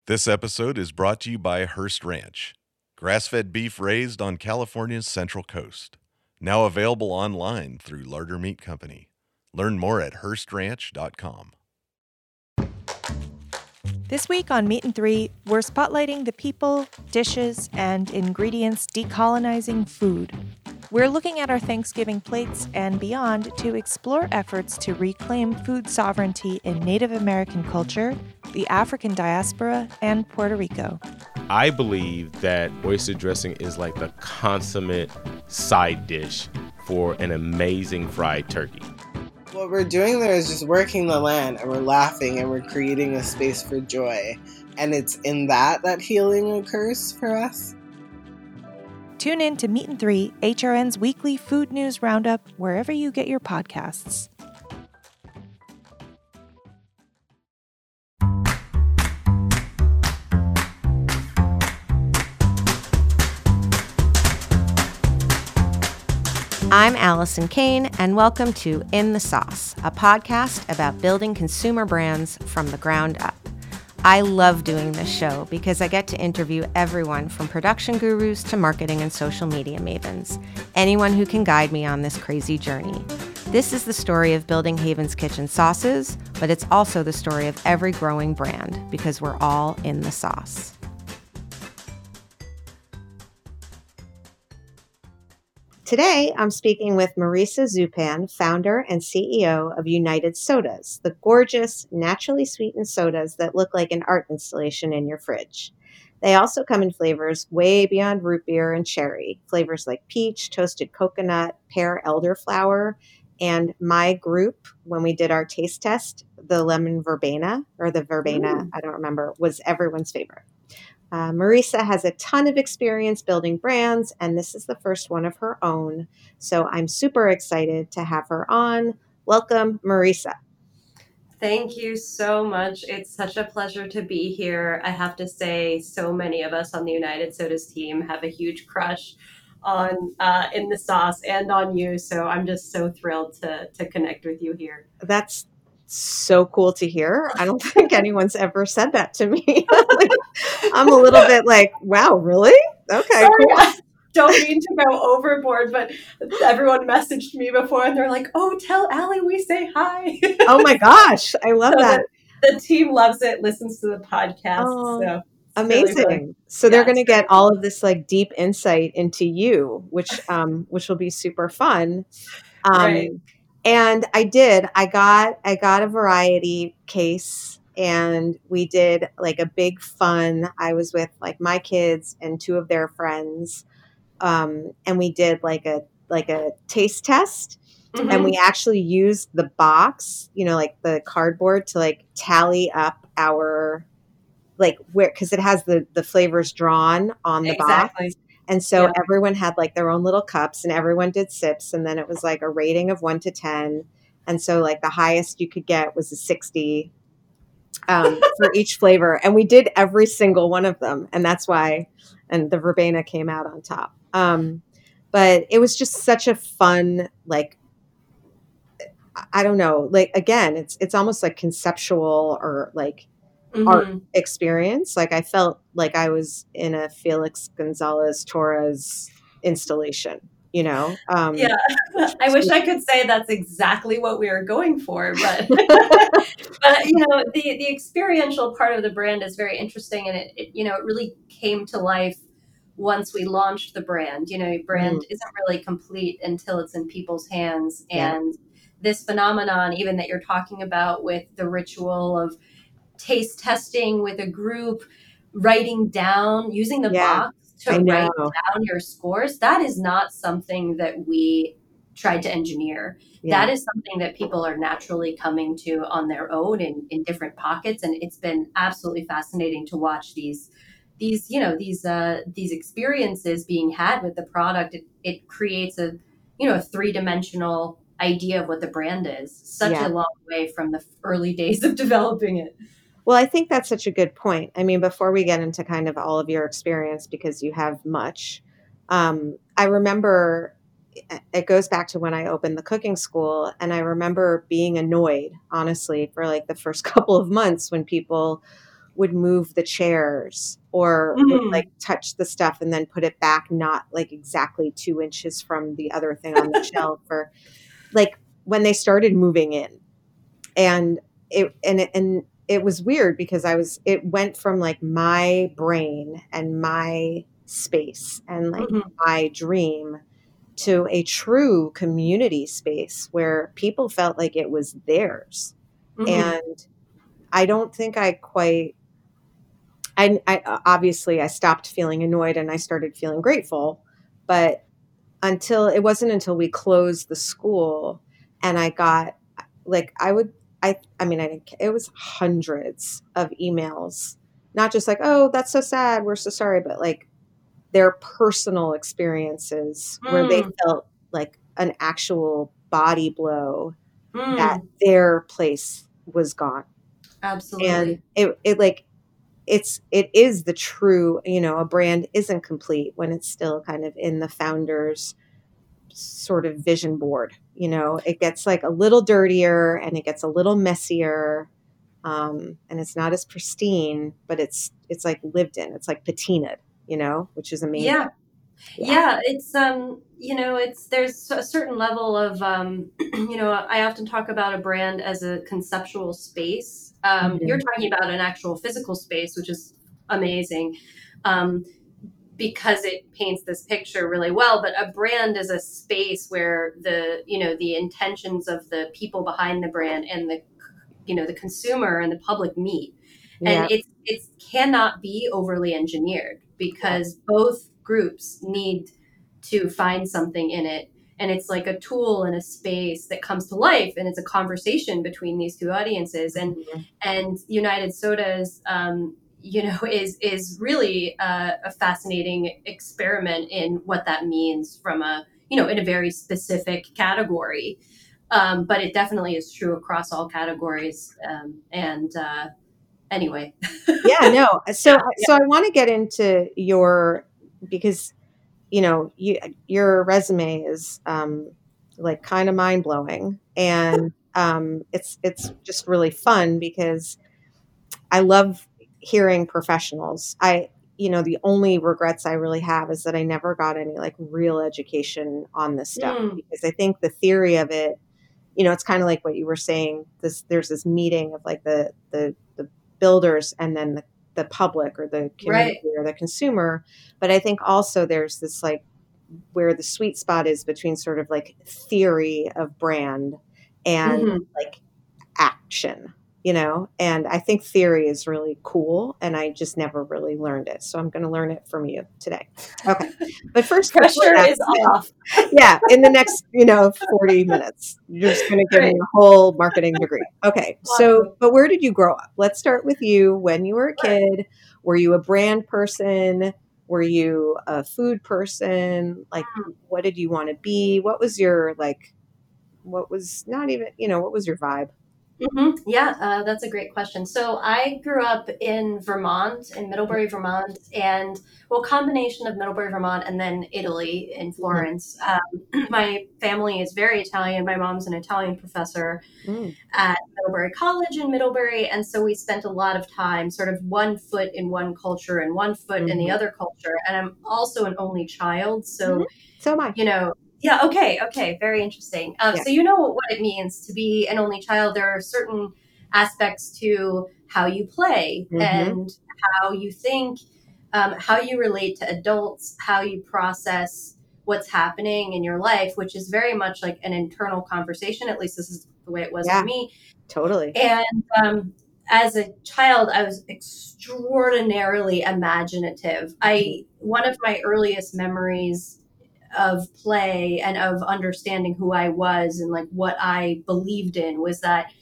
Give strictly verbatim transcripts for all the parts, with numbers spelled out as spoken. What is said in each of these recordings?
This episode is brought to you by Hearst Ranch, grass-fed beef raised on California's Central Coast. Now available online through Larder Meat Company. Learn more at hearst ranch dot com. This week on Meat and Three, we're spotlighting the people, dishes, and ingredients decolonizing food. We're looking at our Thanksgiving plates and beyond to explore efforts to reclaim food sovereignty in Native American culture, the African diaspora, and Puerto Rico. I believe that oyster dressing is like the consummate side dish for an amazing fried turkey. What we're doing there is just working the land, and we're laughing, and we're creating a space for joy. And it's in that that healing occurs for us. Tune in to Meat and Three, H R N's weekly food news roundup, wherever you get your podcasts. I'm Allison Kane, and welcome to In the Sauce, a podcast about building consumer brands from the ground up. I love doing this show because I get to interview everyone from production gurus to marketing and social media mavens, anyone who can guide me on this crazy journey. This is the story of building Haven's Kitchen sauces, but it's also the story of every growing brand because we're all in the sauce. Today, I'm speaking with Marisa Zupan, founder and C E O of United Sodas, the gorgeous, naturally sweetened sodas that look like an art installation in your fridge. They also come in flavors way beyond root beer and cherry, flavors like peach, toasted coconut, pear elderflower, and my group, when we did our taste test, the lemon verbena, or the verbena, Ooh. I don't remember, was everyone's favorite. Uh, Marisa has a ton of experience building brands, and this is the first one of her own. So I'm super excited to have her on. Welcome, Marisa. Thank you so much. It's such a pleasure to be here. I have to say, so many of us on the United Sodas team have a huge crush on uh, In the Sauce and on you. So I'm just so thrilled to to connect with you here. That's so cool to hear. I don't think anyone's ever said that to me. Like, I'm a little bit like, wow, really? Okay, Sorry, cool. I don't mean to go overboard, but everyone messaged me before and they're like, oh, tell Allie we say hi. Oh my gosh, I love so that. The, the team loves it, listens to the podcast. Oh, so amazing. Really so yeah, they're going to get really cool. all of this like deep insight into you, which um which will be super fun. Um Right. And I did, I got, I got a variety case, and we did like a big fun. I was with like my kids and two of their friends. Um, and we did like a, like a taste test, Mm-hmm. and we actually used the box, you know, like the cardboard to like tally up our, like where, cause it has the, the flavors drawn on the Exactly. box. And so Yeah. everyone had like their own little cups, and everyone did sips. And then it was like a rating of one to ten. And so like the highest you could get was a sixty um, for each flavor. And we did every single one of them. And that's why, and the verbena came out on top. Um, but it was just such a fun, like, I don't know, like, again, it's, it's almost like conceptual or like, Mm-hmm. art experience. Like I felt like I was in a Felix Gonzalez Torres installation, you know? Um, Yeah, I wish I could say that's exactly what we were going for, but, but you know, the, the experiential part of the brand is very interesting, and it, it, you know, it really came to life once we launched the brand. You know, brand Mm. isn't really complete until it's in people's hands, Yeah. and this phenomenon, even that you're talking about with the ritual of taste testing with a group, writing down, using the Yeah, box I to know. write down your scores, that is not something that we tried to engineer. Yeah. That is something that people are naturally coming to on their own in, in different pockets. And it's been absolutely fascinating to watch these, these, you know, these, uh, these experiences being had with the product. It, it creates a, you know, a three-dimensional idea of what the brand is. Such Yeah. a long way from the early days of developing it. Well, I think that's such a good point. I mean, before we get into kind of all of your experience, because you have much, um, I remember it goes back to when I opened the cooking school, and I remember being annoyed, honestly, for like the first couple of months when people would move the chairs or Mm. would like touch the stuff and then put it back, not like exactly two inches from the other thing on the shelf, or like when they started moving in. And it, and it, and it was weird because I was, it went from like my brain and my space and like Mhm. my dream to a true community space where people felt like it was theirs. Mhm. And I don't think I quite, I, I obviously I stopped feeling annoyed and I started feeling grateful, but until it wasn't until we closed the school and I got like, I would, I, I mean, I didn't, it was hundreds of emails, not just like, oh, that's so sad, we're so sorry, but like their personal experiences where they Mm. felt like an actual body blow Mm. that their place was gone. Absolutely. And it, it like, it's, it is the true, you know, a brand isn't complete when it's still kind of in the founder's sort of vision board. You know, it gets like a little dirtier and it gets a little messier. Um, and it's not as pristine, but it's, it's like lived in, it's like patinaed, you know, which is amazing. Yeah. Yeah, it's um, you know, it's there's a certain level of um, you know, I often talk about a brand as a conceptual space. Um, Mhm. You're talking about an actual physical space, which is amazing, um, because it paints this picture really well. But a brand is a space where the you know the intentions of the people behind the brand and the you know the consumer and the public meet, Yeah. and it's it cannot be overly engineered because both groups need to find something in it, and it's like a tool and a space that comes to life, and it's a conversation between these two audiences. And Mhm. and United Sodas um you know is is really a, a fascinating experiment in what that means from a you know in a very specific category, um but it definitely is true across all categories. Um and uh anyway. Yeah, no. So, Yeah, so I want to get into your, because, you know, you, your resume is, um, like kind of mind blowing, and, um, it's, it's just really fun because I love hearing professionals. I, you know, the only regrets I really have is that I never got any like real education on this stuff, Mm. because I think the theory of it, you know, it's kind of like what you were saying, this, there's this meeting of like the, the, the builders and then the, the public or the community Right. or the consumer. But I think also there's this like where the sweet spot is between sort of like theory of brand and Mhm. like action, you know, and I think theory is really cool and I just never really learned it. So I'm going to learn it from you today. Okay. But first, before Pressure that- is off. yeah, in the next, you know, forty minutes, you're just going to give me a whole marketing degree. Okay. So, Awesome. but where did you grow up? Let's start with you. When you were a kid, were you a brand person? Were you a food person? Like, what did you want to be? What was your, like, what was not even, you know, what was your vibe? hmm Yeah, uh, that's a great question. So I grew up in Vermont, in Middlebury, Vermont, and well, combination of Middlebury, Vermont, and then Italy in Florence. Um, my family is very Italian. My mom's an Italian professor Mm. at Middlebury College in Middlebury, and so we spent a lot of time sort of one foot in one culture and one foot in the Mhm. other culture. And I'm also an only child, so Mhm. So am I. you know. Yeah. Okay. Okay. Very interesting. Um, Yeah. So you know what it means to be an only child. There are certain aspects to how you play Mhm. and how you think, um, how you relate to adults, how you process what's happening in your life, which is very much like an internal conversation. At least this is the way it was Yeah. for me. Totally. And um, as a child, I was extraordinarily imaginative. I one of my earliest memories of play and of understanding who I was and like what I believed in was that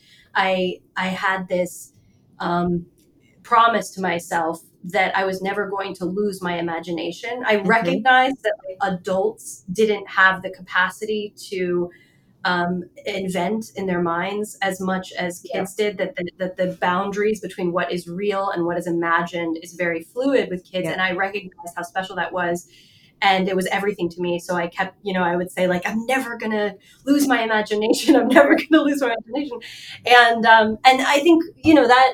I I had this um, promise to myself that I was never going to lose my imagination. I Mhm. recognized that like, adults didn't have the capacity to um, invent in their minds as much as kids did, that the, that the boundaries between what is real and what is imagined is very fluid with kids. Yeah. And I recognized how special that was. And it was everything to me. So I kept, you know, I would say like, I'm never going to lose my imagination. I'm never going to lose my imagination. And, um, and I think, you know, that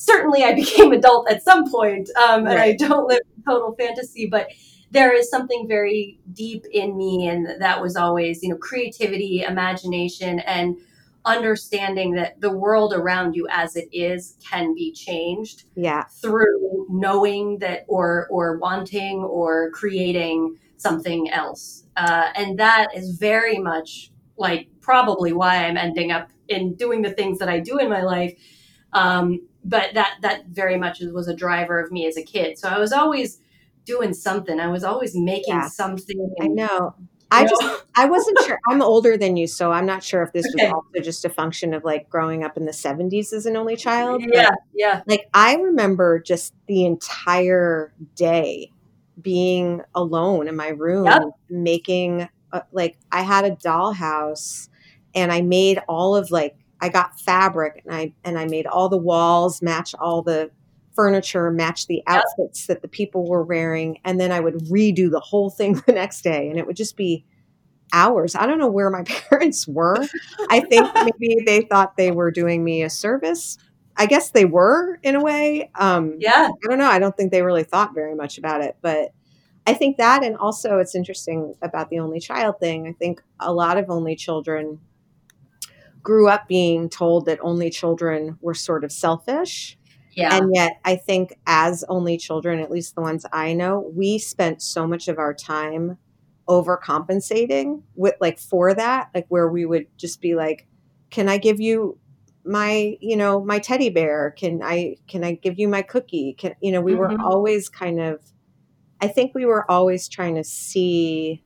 certainly I became adult at some point, um, and I Right. don't live in total fantasy, but there is something very deep in me, and that was always, you know, creativity, imagination, and understanding that the world around you as it is can be changed Yeah. through knowing that, or or wanting or creating something else. Uh, and that is very much like probably why I'm ending up in doing the things that I do in my life. Um, but that that very much was a driver of me as a kid. So I was always doing something. I was always making Yeah. something. I And, know. you I know, just, I wasn't sure. I'm older than you, so I'm not sure if this was okay. also just a function of like growing up in the seventies as an only child. But Yeah, yeah. like, I remember just the entire day being alone in my room, Yep. making, uh, like, I had a dollhouse and I made all of like, I got fabric and I, and I made all the walls match all the furniture, match the Yep. outfits that the people were wearing. And then I would redo the whole thing the next day. And it would just be hours. I don't know where my parents were. I think maybe they thought they were doing me a service. I guess they were in a way. Um, Yeah. I don't know. I don't think they really thought very much about it, but I think that, and also it's interesting about the only child thing. I think a lot of only children grew up being told that only children were sort of selfish. Yeah. And yet I think as only children, at least the ones I know, we spent so much of our time overcompensating with like for that, like where we would just be like, can I give you my, you know, my teddy bear? Can I, can I give you my cookie? Can, you know, we were Mhm. always kind of, I think we were always trying to see,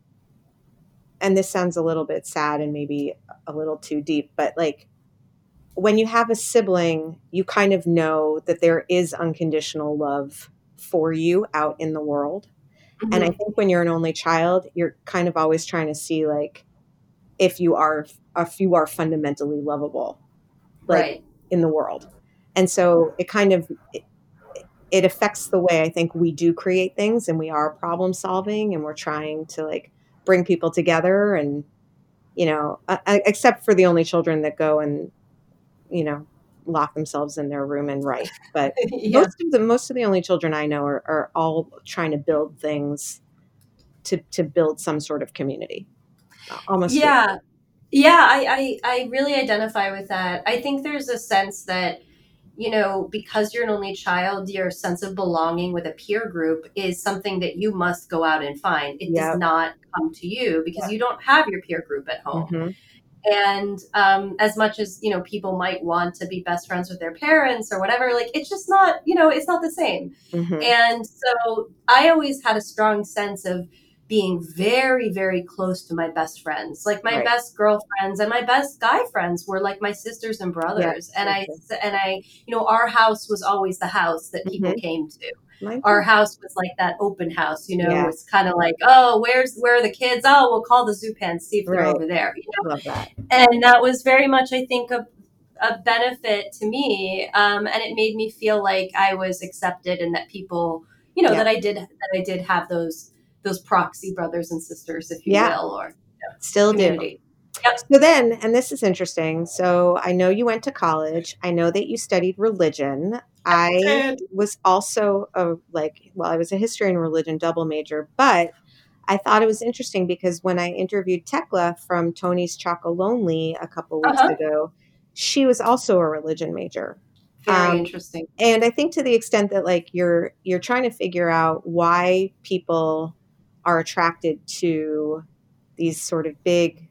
and this sounds a little bit sad and maybe a little too deep, but like when you have a sibling, you kind of know that there is unconditional love for you out in the world. And I Mhm. think when you're an only child, you're kind of always trying to see like if you are if you are fundamentally lovable, like Right. in the world. And so it kind of it, it affects the way I think we do create things, and we are problem solving, and we're trying to like bring people together. And you know, uh, except for the only children that go and you know lock themselves in their room and write. But Yeah. most of the most of the only children I know are, are all trying to build things to to build some sort of community. Almost. Yeah. Yeah. I, I, I really identify with that. I think there's a sense that, you know, because you're an only child, your sense of belonging with a peer group is something that you must go out and find. It Yeah. does not come to you because you don't have your peer group at home. hmm And um, as much as, you know, people might want to be best friends with their parents or whatever, like, it's just not, you know, it's not the same. hmm And so I always had a strong sense of being very, very close to my best friends. Like my Right. best girlfriends and my best guy friends were like my sisters and brothers. Yeah, and I, okay. and I, you know, our house was always the house that people Mhm. came to. Mine Our too. house was like that open house, you know, Yeah. it's kind of like, oh, where's, where are the kids? Oh, we'll call the Zupans, see if they're Right. over there. You know? Love that. And that was very much, I think, a, a benefit to me. Um, and it made me feel like I was accepted and that people, you know, Yeah. that I did, that I did have those, those proxy brothers and sisters, if you Yeah. will, or Still do. community. Yep. So then, and this is interesting. So I know you went to college. I know that you studied religion. I did. was also a like, well, I was a history and religion double major, but I thought it was interesting because when I interviewed Tekla from Tony's Chocolonely a couple weeks Uh-huh. ago, she was also a religion major. Very Um, interesting. And I think to the extent that like you're you're trying to figure out why people are attracted to these sort of big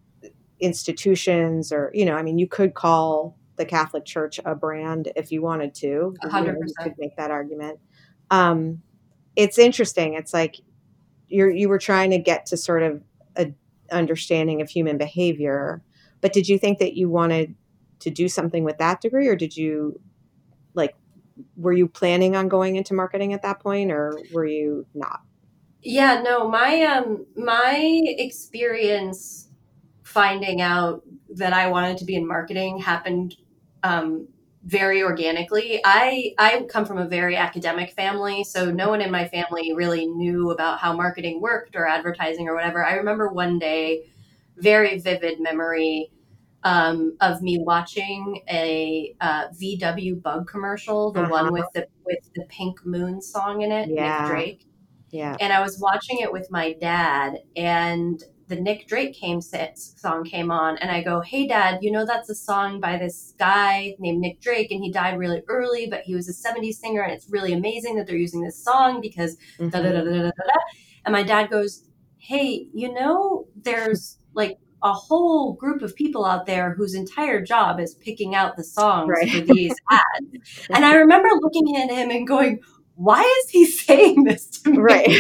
institutions, or you know, I mean, you could call the Catholic Church a brand if you wanted to. A You hundred know, you percent. could make that argument. Um, it's interesting. It's like you're you were trying to get to sort of a understanding of human behavior, but did you think that you wanted to do something with that degree, or did you like were you planning on going into marketing at that point, or were you not? Yeah, no, my um my experience finding out that I wanted to be in marketing happened um very organically. I I come from a very academic family, so no one in my family really knew about how marketing worked or advertising or whatever. I remember one day, very vivid memory. um, of me watching a uh, V W Bug commercial, the Uh-huh. one with the with the Pink Moon song in it, Yeah. Nick Drake. Yeah. And I was watching it with my dad, and the Nick Drake came song came on, and I go, "Hey, Dad, you know that's a song by this guy named Nick Drake, and he died really early, but he was a seventies singer, and it's really amazing that they're using this song because Mhm. da da da da da da." And my dad goes, "Hey, you know, there's like a whole group of people out there whose entire job is picking out the songs Right. for these ads." And I remember looking at him and going, why is he saying this to me? Right.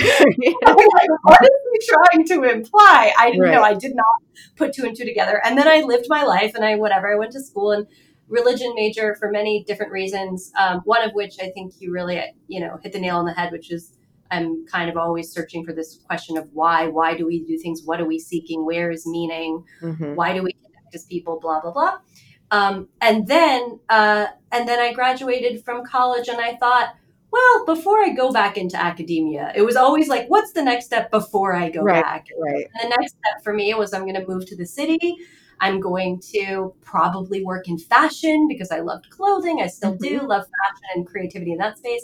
Like, what is he trying to imply? I didn't Right. know. I did not put two and two together. And then I lived my life, and I, whatever, I went to school and religion major for many different reasons. Um, one of which I think you really, you know, hit the nail on the head, which is I'm kind of always searching for this question of why, why do we do things? What are we seeking? Where is meaning? Mhm. Why do we connect as people? Blah, blah, blah. Um, and then, uh, and then I graduated from college, and I thought, well, before I go back into academia, it was always like, what's the next step before I go Right, back? right. And the next step for me was I'm going to move to the city. I'm going to probably work in fashion because I loved clothing. I still Mhm. do love fashion and creativity in that space.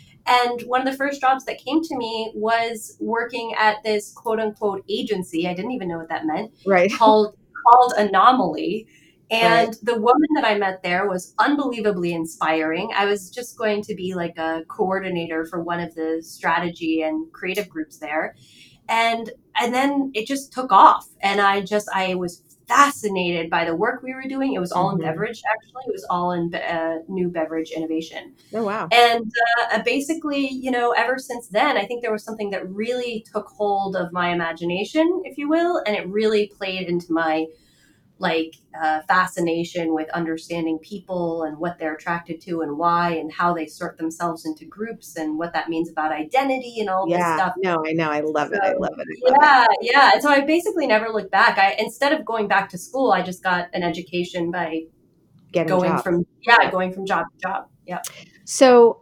And one of the first jobs that came to me was working at this quote unquote agency. I didn't even know what that meant. Right. Called called Anomaly. And Right. the woman that I met there was unbelievably inspiring. I was just going to be like a coordinator for one of the strategy and creative groups there. And and then it just took off. And I just, I was fascinated by the work we were doing. It was all Mhm. in beverage, actually. It was all in uh, new beverage innovation. Oh, wow. And uh, basically, you know, ever since then, I think there was something that really took hold of my imagination, if you will. And it really played into my like uh, fascination with understanding people and what they're attracted to and why and how they sort themselves into groups and what that means about identity and all this Yeah. stuff. No, I know. I love it. So, I love it. I love yeah, yeah. And so I basically never looked back. I instead of going back to school, I just got an education by it. Getting going jobs. from yeah, going from job to job. Yeah. So,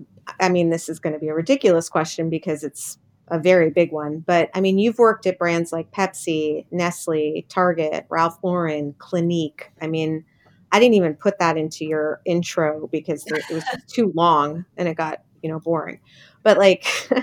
I mean, this is going to be a ridiculous question because it's a very big one. But I mean, you've worked at brands like Pepsi, Nestle, Target, Ralph Lauren, Clinique. I mean, I didn't even put that into your intro because there, it was too long and it got, you know, boring. But like,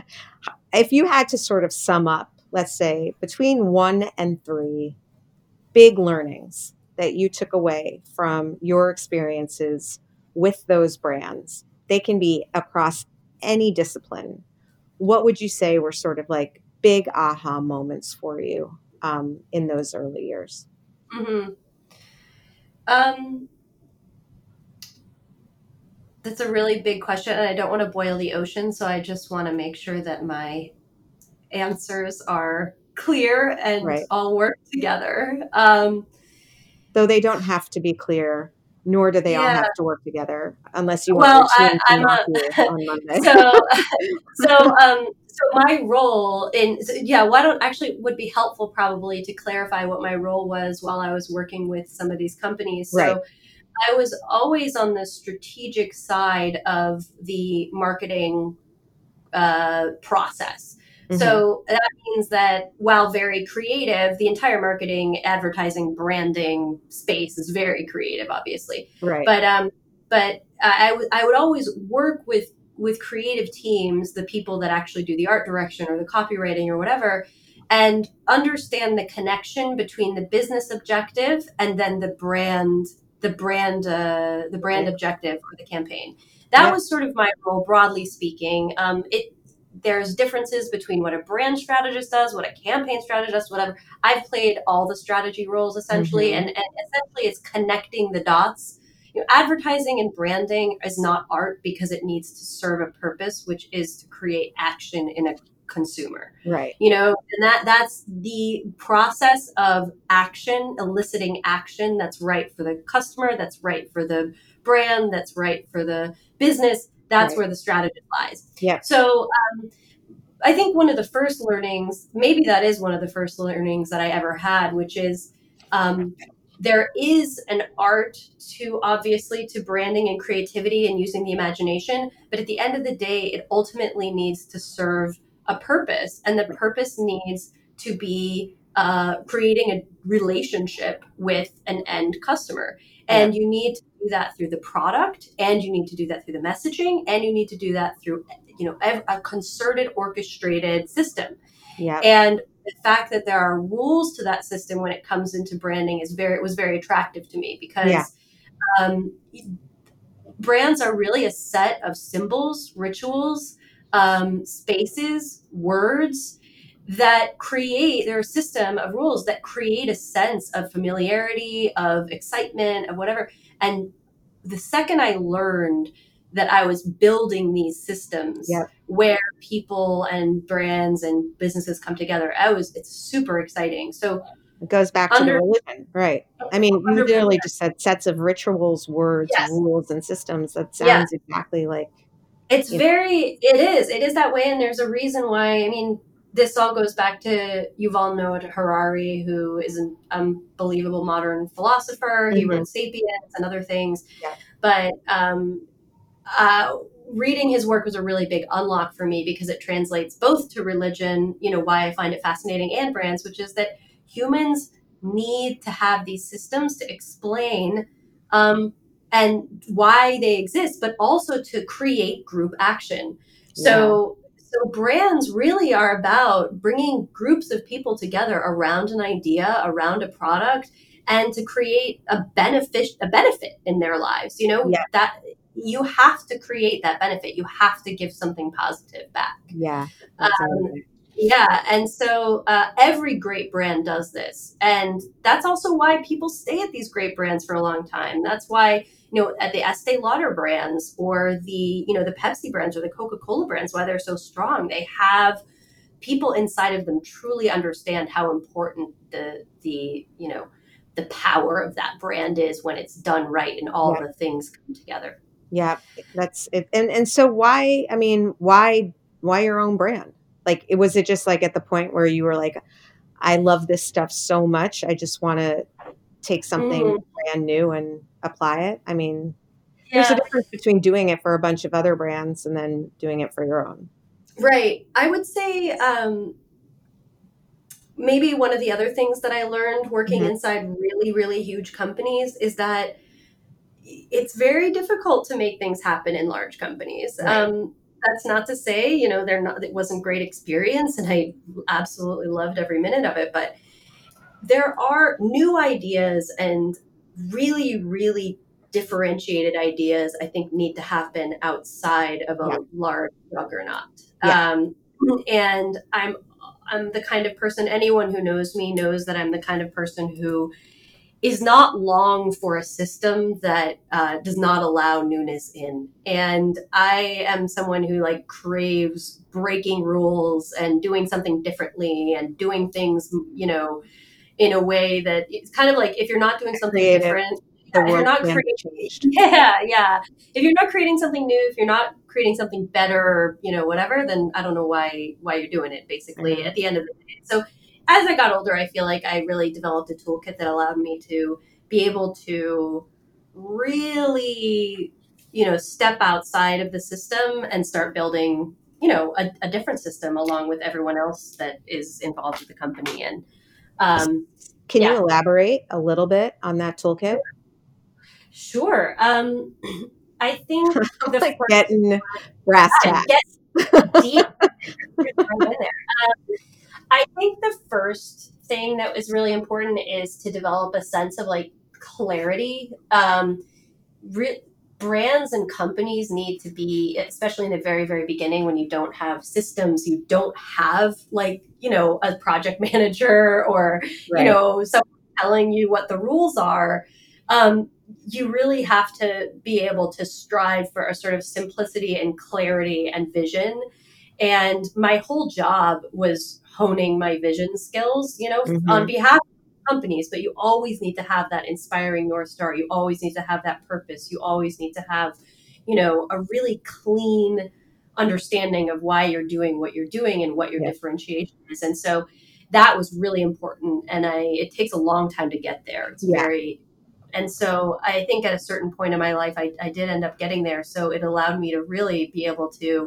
if you had to sort of sum up, let's say between one and three big learnings that you took away from your experiences with those brands, they can be across any discipline. What would you say were sort of like big aha moments for you um, in those early years? Mm-hmm. Um, that's a really big question, and I don't want to boil the ocean, so I just want to make sure that my answers are clear and Right. all work together. Um, Though they don't have to be clear, nor do they all Yeah. have to work together, unless you Well, want your I, team to I'm knock a you on Monday. so so um so my role in so, yeah. Why don't actually would be helpful probably to clarify what my role was while I was working with some of these companies. So Right. I was always on the strategic side of the marketing uh, process. Mhm. So that means that while very creative, the entire marketing, advertising, branding space is very creative, obviously. Right. But um, but I, I would I would always work with with creative teams, the people that actually do the art direction or the copywriting or whatever, and understand the connection between the business objective and then the brand the brand uh, the brand Right. objective for the campaign. That Yeah. was sort of my role, broadly speaking. Um, it there's differences between what a brand strategist does, what a campaign strategist does, whatever. I've played all the strategy roles essentially, Mhm. and, and essentially it's connecting the dots. You know, advertising and branding is not art because it needs to serve a purpose, which is to create action in a consumer. Right. You know, and that that's the process of action, eliciting action that's right for the customer, that's right for the brand, that's right for the business. That's Right. where the strategy lies. Yeah. So um, I think one of the first learnings, maybe that is one of the first learnings that I ever had, which is um, there is an art to obviously to branding and creativity and using the imagination. But at the end of the day, it ultimately needs to serve a purpose, and the purpose needs to be uh, creating a relationship with an end customer. And yeah. you need to do that through the product, and you need to do that through the messaging, and you need to do that through, you know, a concerted, orchestrated system. Yeah. And the fact that there are rules to that system when it comes into branding is very, was very attractive to me, because yeah. um, brands are really a set of symbols, rituals, um, spaces, words that create, they're a system of rules that create a sense of familiarity, of excitement, of whatever. And the second I learned that I was building these systems yep. where people and brands and businesses come together, I was, it's super exciting. So it goes back to under, the religion, right? I mean, you literally just said sets of rituals, words, yes. rules, and systems. That sounds yeah. exactly like. It's very, know. it is, it is that way. And there's a reason why, I mean, this all goes back to Yuval Noah Harari, who is an unbelievable modern philosopher. Mm-hmm. He wrote *Sapiens* and other things. Yeah. But um, uh, reading his work was a really big unlock for me, because it translates both to religion, you know, why I find it fascinating, and brands, which is that humans need to have these systems to explain um, and why they exist, but also to create group action. So. Yeah. So brands really are about bringing groups of people together around an idea, around a product, and to create a benefit, a benefit in their lives. You know, yeah. that you have to create that benefit. You have to give something positive back. Yeah. Um, yeah. And so uh, every great brand does this. And that's also why people stay at these great brands for a long time. That's why, you know, at the Estee Lauder brands, or the, you know, the Pepsi brands, or the Coca-Cola brands, why they're so strong. They have people inside of them truly understand how important the, the, you know, the power of that brand is when it's done right and all yeah. the things come together. Yeah, that's it. And, and so why, I mean, why, why your own brand? Like, it was it just like at the point where you were like, I love this stuff so much, I just want to take something mm. brand new and apply it? I mean, yeah. there's a difference between doing it for a bunch of other brands and then doing it for your own. Right. I would say um, maybe one of the other things that I learned working mm-hmm. inside really, really huge companies is that it's very difficult to make things happen in large companies. Right. Um, that's not to say, you know, they're not, it wasn't great experience, and I absolutely loved every minute of it, but there are new ideas and really, really differentiated ideas, I think, need to happen outside of a yeah. large juggernaut. Yeah. Um, and I'm, I'm the kind of person, anyone who knows me knows that I'm the kind of person who is not long for a system that uh, does not allow newness in. And I am someone who like craves breaking rules and doing something differently and doing things, you know, in a way that it's kind of like, if you're not doing something Creative. different, if you're not creating, yeah, yeah. If you're not creating something new, if you're not creating something better, or, you know, whatever, then I don't know why, why you're doing it, basically, mm-hmm. at the end of the day. So as I got older, I feel like I really developed a toolkit that allowed me to be able to really, you know, step outside of the system and start building, you know, a, a different system along with everyone else that is involved with the company. And um, can yeah. you elaborate a little bit on that toolkit? Sure. Um, I think the like first, getting brass tacks. Get deep in there. Um, I think the first thing that was really important is to develop a sense of like clarity. Um, re- brands and companies need to be, especially in the very, very beginning, when you don't have systems, you don't have like, you know, a project manager or, right. you know, someone telling you what the rules are. Um, you really have to be able to strive for a sort of simplicity and clarity and vision. And my whole job was honing my vision skills, you know, mm-hmm. on behalf of companies, but you always need to have that inspiring North Star. You always need to have that purpose. You always need to have, you know, a really clean understanding of why you're doing what you're doing and what your yeah. differentiation is. And so that was really important. And I, it takes a long time to get there. It's yeah. very, and so I think at a certain point in my life, I, I did end up getting there. So it allowed me to really be able to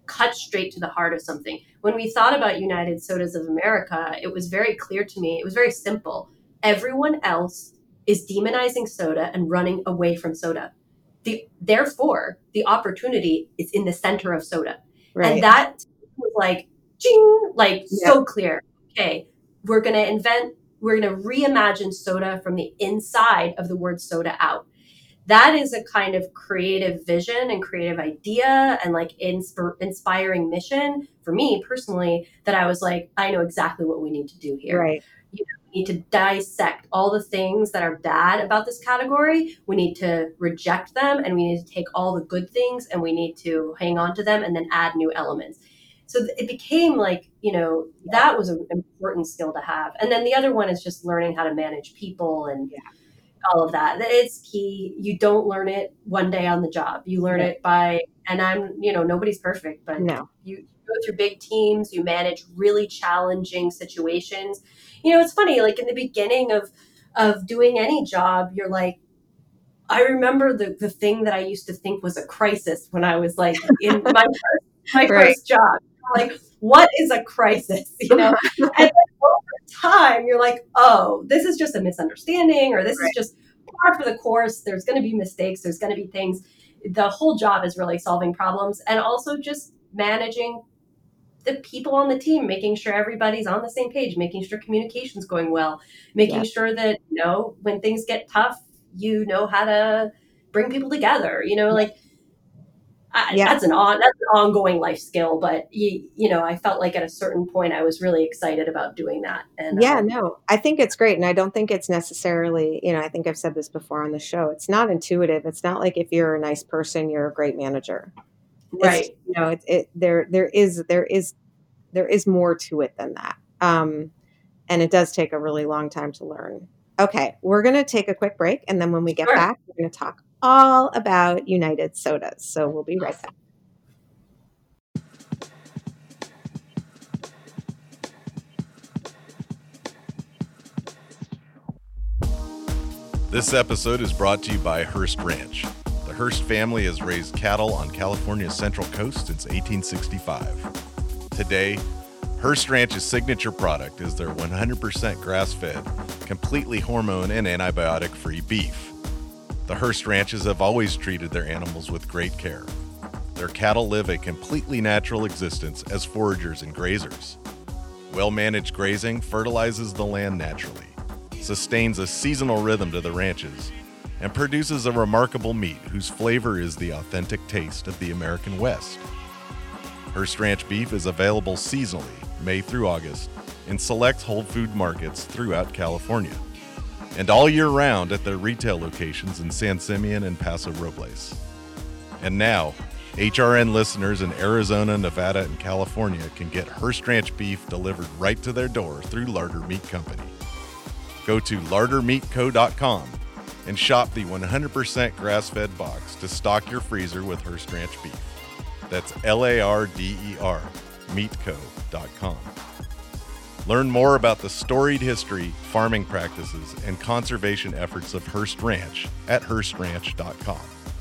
cut straight to the heart of something. When we thought about United Sodas of America, it was very clear to me. It was very simple. Everyone else is demonizing soda and running away from soda. The, therefore, the opportunity is in the center of soda. Right. And that was like, ching, like Yeah. so clear. Okay, we're going to invent, we're going to reimagine soda from the inside of the word soda out. That is a kind of creative vision and creative idea and like insp- inspiring mission for me personally, that I was like, I know exactly what we need to do here. Right. You know, we need to dissect all the things that are bad about this category. We need to reject them, and we need to take all the good things and we need to hang on to them and then add new elements. So th- it became like, you know, that was an important skill to have. And then the other one is just learning how to manage people and Yeah. all of that. It's key. You don't learn it one day on the job. You learn Yeah. it by, and I'm, you know, nobody's perfect, but No. you go through big teams, you manage really challenging situations. You know, it's funny, like in the beginning of, of doing any job, you're like, I remember the, the thing that I used to think was a crisis when I was like in my first, my Right. first job. Like, what is a crisis? You know, and then over time, you're like, oh, this is just a misunderstanding, or this Right. is just par for the course. There's going to be mistakes. There's going to be things. The whole job is really solving problems and also just managing the people on the team, making sure everybody's on the same page, making sure communication's going well, making Yeah. sure that, you know, when things get tough, you know how to bring people together, you know, like I, Yeah. that's an on that's an ongoing life skill. But you, you know, I felt like at a certain point I was really excited about doing that. And Yeah, um, no, I think it's great. And I don't think it's necessarily, you know, I think I've said this before on the show. It's not intuitive. It's not like if you're a nice person, you're a great manager. It's, right. you know, it, it, there, there is, there is, there is more to it than that. Um, and it does take a really long time to learn. Okay. We're going to take a quick break. And then when we get Sure. back, we're going to talk all about United Sodas. So we'll be right back. This episode is brought to you by Hearst Ranch. The Hearst family has raised cattle on California's Central Coast since eighteen sixty-five. Today, Hearst Ranch's signature product is their one hundred percent grass-fed, completely hormone and antibiotic-free beef. The Hearst Ranches have always treated their animals with great care. Their cattle live a completely natural existence as foragers and grazers. Well-managed grazing fertilizes the land naturally, sustains a seasonal rhythm to the ranches, and produces a remarkable meat whose flavor is the authentic taste of the American West. Hearst Ranch beef is available seasonally, May through August, in select whole food markets throughout California, and all year round at their retail locations in San Simeon and Paso Robles. And now, H R N listeners in Arizona, Nevada, and California can get Hearst Ranch beef delivered right to their door through Larder Meat Company. Go to larder meat co dot com and shop the one hundred percent grass-fed box to stock your freezer with Hearst Ranch beef. That's L A R D E R, meat co dot com. Learn more about the storied history, farming practices, and conservation efforts of Hearst Ranch at hearst ranch dot com.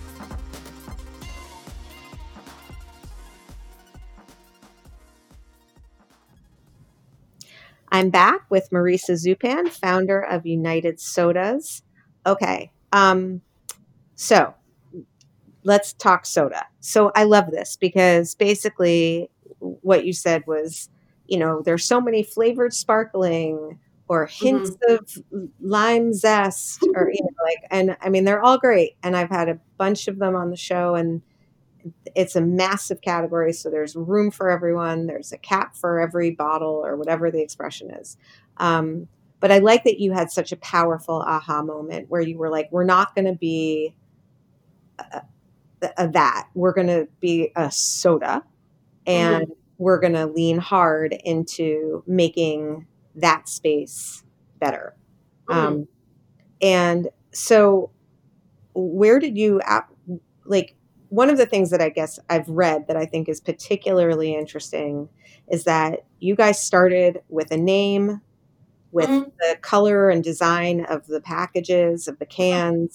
I'm back with Marisa Zupan, founder of United Sodas. Okay. Um, so let's talk soda. So I love this because basically what you said was, you know, there's so many flavored sparkling or hints Mhm. of lime zest or, you know, like, and I mean, they're all great. And I've had a bunch of them on the show, and it's a massive category. So there's room for everyone. There's a cap for every bottle or whatever the expression is. Um, but I like that you had such a powerful aha moment where you were like, we're not going to be a, a that. We're going to be a soda, and Mhm. we're going to lean hard into making that space better. Mhm. Um, and so where did you, like, one of the things that I guess I've read that I think is particularly interesting is that you guys started with a name, with Mhm. the color and design of the packages, of the cans,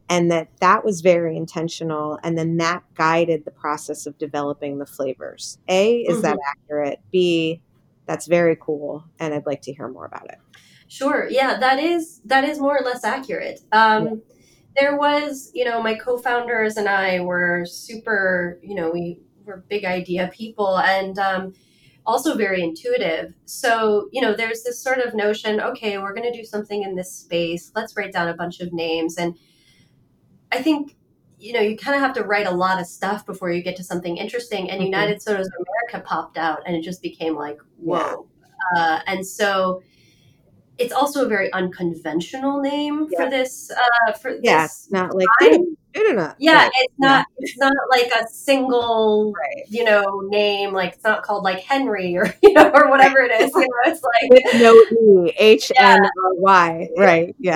and that that was very intentional. And then that guided the process of developing the flavors. A, is Mhm. that accurate? B, that's very cool. And I'd like to hear more about it. Sure. Yeah, that is that is more or less accurate. Um, There was, you know, my co-founders and I were super, you know, we were big idea people, and um, also very intuitive. So, you know, there's this sort of notion, okay, we're going to do something in this space. Let's write down a bunch of names. And I think, you know, you kind of have to write a lot of stuff before you get to something interesting. And Mhm. United Sodas of America popped out, and it just became like, whoa. Uh, and so it's also a very unconventional name Yeah. for this. Uh, for Yeah, this it's not like, design. "Do-do-do-do-do." Yeah, Right. it's not. It's not like a single, Right. you know, name. Like it's not called like Henry or you know or whatever it is. You know, it's like With no E, H N R Y. Right. Yeah.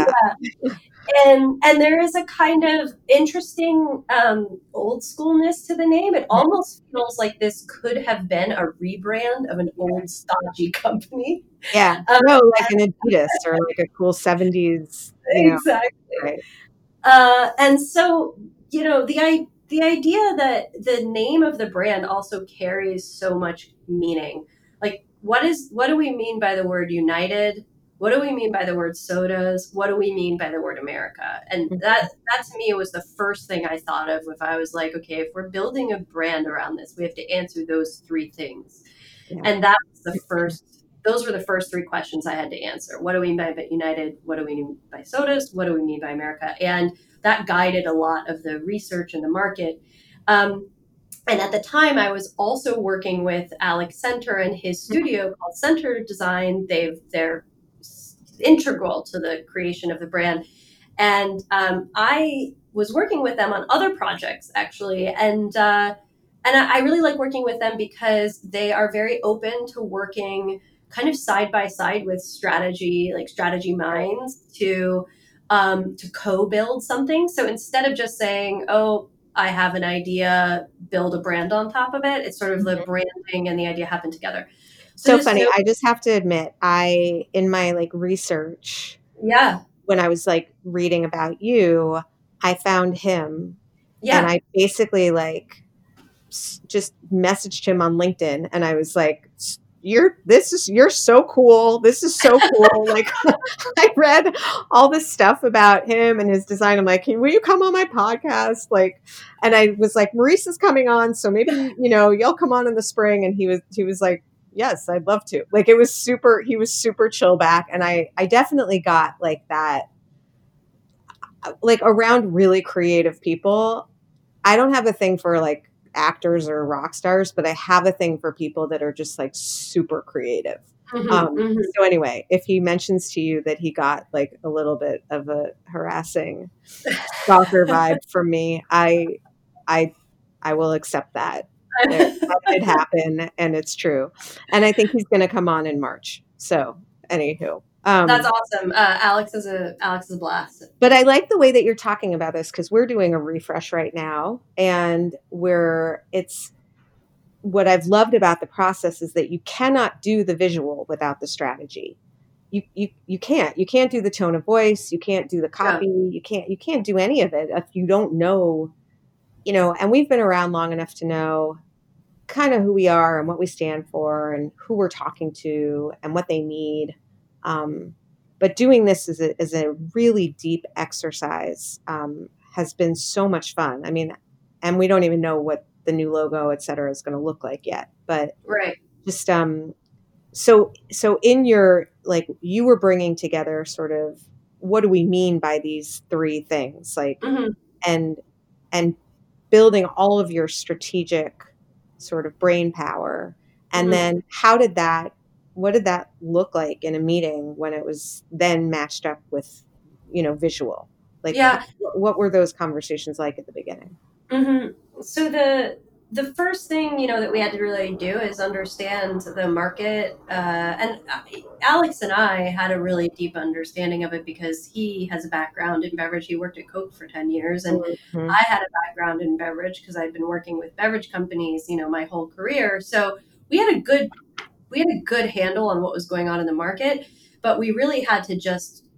and and there is a kind of interesting um, old schoolness to the name. It almost feels like this could have been a rebrand of an old stodgy company. Yeah. Um, No, like an Adidas or like a cool seventies, you know. exactly. Right. Uh, and so, you know, the I, the idea that the name of the brand also carries so much meaning. Like, what is what do we mean by the word United? What do we mean by the word sodas? What do we mean by the word America? And that that to me was the first thing I thought of if I was like, okay, if we're building a brand around this, we have to answer those three things. Yeah. And that was the first. Those were the first three questions I had to answer. What do we mean by United? What do we mean by sodas? What do we mean by America? And that guided a lot of the research in the market. Um, and at the time, I was also working with Alex Center and his studio called Center Design. They've, they're integral to the creation of the brand. And um, I was working with them on other projects, actually. And, uh, and I, I really like working with them because they are very open to working kind of side by side with strategy, like strategy minds to um, to co-build something. So instead of just saying, oh, I have an idea, build a brand on top of it, it's sort of the branding and the idea happen together. So funny. No- I just have to admit, I, in my like research, yeah, when I was like reading about you, I found him yeah. and I basically like s- just messaged him on LinkedIn and I was like, you're this is you're so cool. This is so cool. Like I read all this stuff about him and his design. I'm like, Can, will you come on my podcast? Like, and I was like, Maurice is coming on, so maybe you know you'll come on in the spring. And he was he was like, yes, I'd love to. Like it was super. He was super chill back, and I I definitely got like that. Like around really creative people, I don't have a thing for like actors or rock stars, but I have a thing for people that are just like super creative. Mm-hmm, um, mm-hmm. So anyway, if he mentions to you that he got like a little bit of a harassing stalker vibe from me, I, I, I will accept that. That did happen, and it's true. And I think he's going to come on in March. So anywho. Um, That's awesome. Uh, Alex is a Alex is a blast. But I like the way that you're talking about this because we're doing a refresh right now, and we're it's what I've loved about the process is that you cannot do the visual without the strategy. You you you can't you can't do the tone of voice. You can't do the copy. Yeah. You can't you can't do any of it if you don't know, you know. And we've been around long enough to know kind of who we are and what we stand for and who we're talking to and what they need. Um, but doing this is a, is a really deep exercise, um, has been so much fun. I mean, and we don't even know what the new logo, et cetera, is going to look like yet, but right. just, um, so, so in your, like you were bringing together sort of, what do we mean by these three things? Like, mm-hmm. and, and building all of your strategic sort of brain power. And mm-hmm. then how did that, what did that look like in a meeting when it was then matched up with, you know, visual? Like, yeah. what, what were those conversations like at the beginning? Mm-hmm. So the the first thing, you know, that we had to really do is understand the market. Uh, and Alex and I had a really deep understanding of it because he has a background in beverage. He worked at Coke for ten years. And mm-hmm. I had a background in beverage because I'd been working with beverage companies, you know, my whole career. So we had a good we had a good handle on what was going on in the market, but we really had to just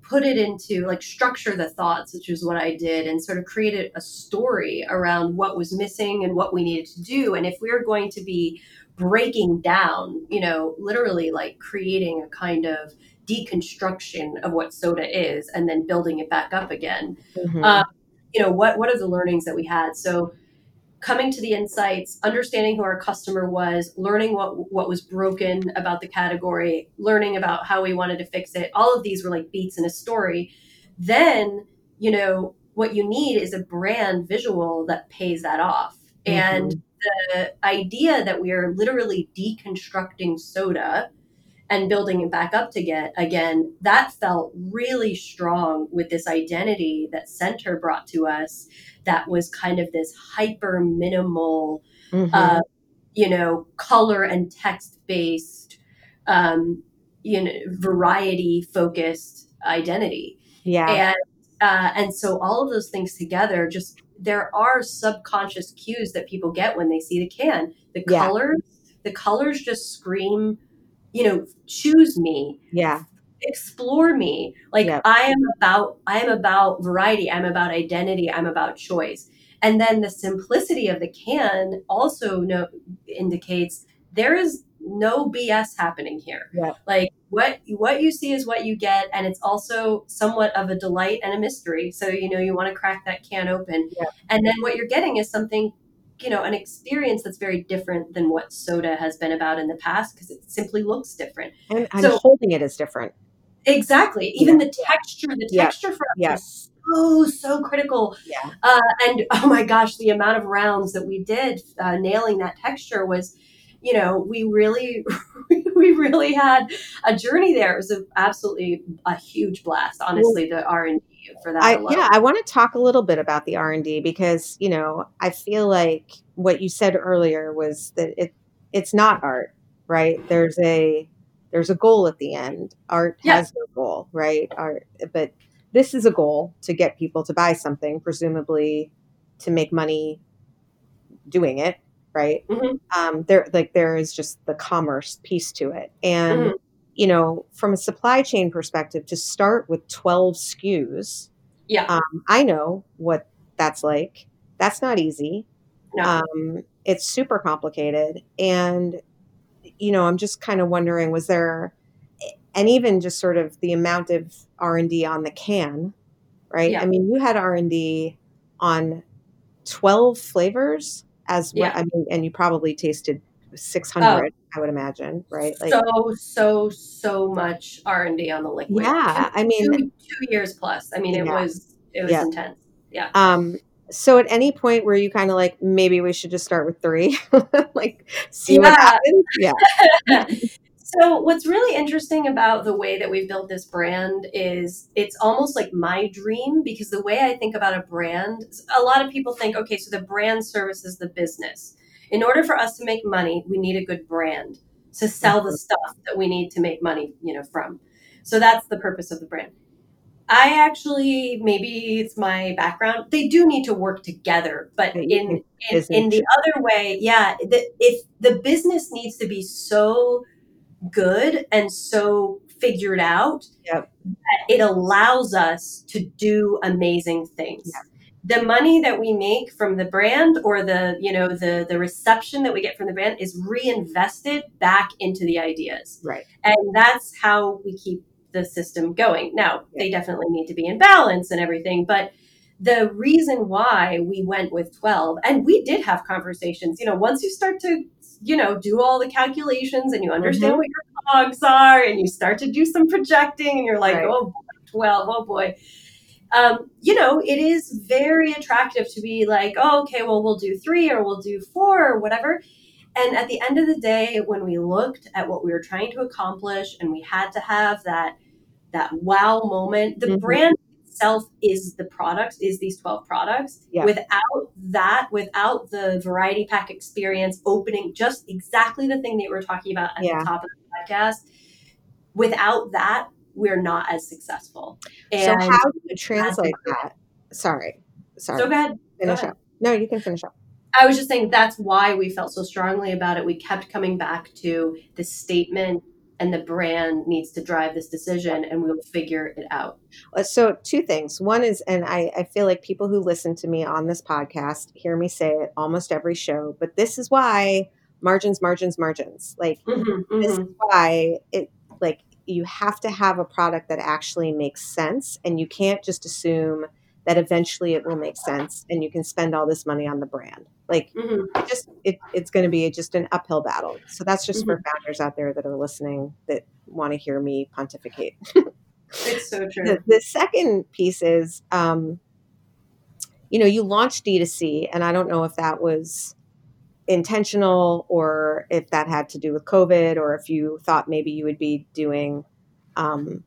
put it into like structure the thoughts, which is what I did, and sort of created a story around what was missing and what we needed to do. And if we we're going to be breaking down, you know, literally like creating a kind of deconstruction of what soda is and then building it back up again, Mm-hmm. um, you know, what, what are the learnings that we had? So coming to the insights, understanding who our customer was, learning what what was broken about the category, learning about how we wanted to fix it. All of these were like beats in a story. Then, you know, what you need is a brand visual that pays that off. Mm-hmm. And the idea that we are literally deconstructing soda and building it back up to get again, that felt really strong with this identity that Center brought to us. That was kind of this hyper minimal, Mm-hmm. uh, you know, color and text based, um, you know, variety focused identity. Yeah. And uh, and so all of those things together, just there are subconscious cues that people get when they see the can. The Yeah. colors, the colors just scream, you know, choose me, Yeah. explore me. Like Yep. I am about, I am about variety. I'm about identity. I'm about choice. And then the simplicity of the can also no, indicates there is no B S happening here. Yep. Like what, what you see is what you get. And it's also somewhat of a delight and a mystery. So, you know, you want to crack that can open. Yep. And then what you're getting is something, you know, an experience that's very different than what soda has been about in the past because it simply looks different. And, and So- holding it is different. Exactly. Even Yeah. the texture, the Yeah. texture for us Yeah. is so, so critical. Yeah. Uh, and oh my gosh, the amount of rounds that we did uh, nailing that texture was, you know, we really, we really had a journey there. It was a, absolutely a huge blast, honestly, the R and D for that I, alone. yeah, I want to talk a little bit about the R and D because, you know, I feel like what you said earlier was that it it's not art, right? There's a there's a goal at the end. Art Yeah. has no goal, right? Art, but this is a goal to get people to buy something, presumably to make money doing it, right? Mhm. Um, there, like there is just the commerce piece to it, and Mhm. you know, from a supply chain perspective, to start with twelve S K Us. Yeah. Um, I know what that's like. That's not easy. No. Um, it's super complicated. And, you know, I'm just kind of wondering, was there, and even just sort of the amount of R and D on the can, right? Yeah. I mean, you had R and D on twelve flavors as well. Yeah. I mean, and you probably tasted six hundred, I would imagine, right? Like, so, so, so much R and D on the liquid. yeah, I mean, two, two years plus. I mean, it Yeah. was, it was Yeah. intense. Yeah. Um, so at any point where you kind of like, maybe we should just start with three, like see Yeah. what happens. Yeah. So what's really interesting about the way that we've built this brand is it's almost like my dream because the way I think about a brand, a lot of people think, okay, so the brand services the business. In order for us to make money, we need a good brand to sell the stuff that we need to make money, you know, from. So that's the purpose of the brand. I actually, maybe it's my background, they do need to work together, but Yeah, you in, think in, business in the should- other way, yeah, the, if the business needs to be so good and so figured out Yep. that it allows us to do amazing things. The money that we make from the brand or the, you know, the, the reception that we get from the brand is reinvested back into the ideas. Right. And that's how we keep the system going. Now, they definitely need to be in balance and everything, but the reason why we went with twelve, and we did have conversations, you know, once you start to, you know, do all the calculations and you understand Mhm. what your cogs are and you start to do some projecting and you're like, Right. oh, twelve, oh boy. Um, you know, it is very attractive to be like, oh, okay, well, we'll do three or we'll do four or whatever. And at the end of the day, when we looked at what we were trying to accomplish and we had to have that, that wow moment, the Mhm. brand itself is the products, is these twelve products. Yeah. Without that, without the variety pack experience opening, just exactly the thing that we were talking about at Yeah. the top of the podcast, without that, we're not as successful. So And how do you translate that? Sorry. Sorry. so go ahead. Go Finish ahead. up. No, you can finish up. I was just saying that's why we felt so strongly about it. We kept coming back to the statement and the brand needs to drive this decision, and we'll figure it out. So two things. One is, and I, I feel like people who listen to me on this podcast hear me say it almost every show, but this is why margins, margins, margins. Like Mm-hmm, this mm-hmm. is why it like you have to have a product that actually makes sense, and you can't just assume that eventually it will make sense and you can spend all this money on the brand. Like Mm-hmm. just it, it's going to be just an uphill battle. So that's just Mm-hmm. for founders out there that are listening that want to hear me pontificate. It's so true. The, the second piece is, um, you know, you launched D two C, and I don't know if that was intentional or if that had to do with COVID, or if you thought maybe you would be doing, um,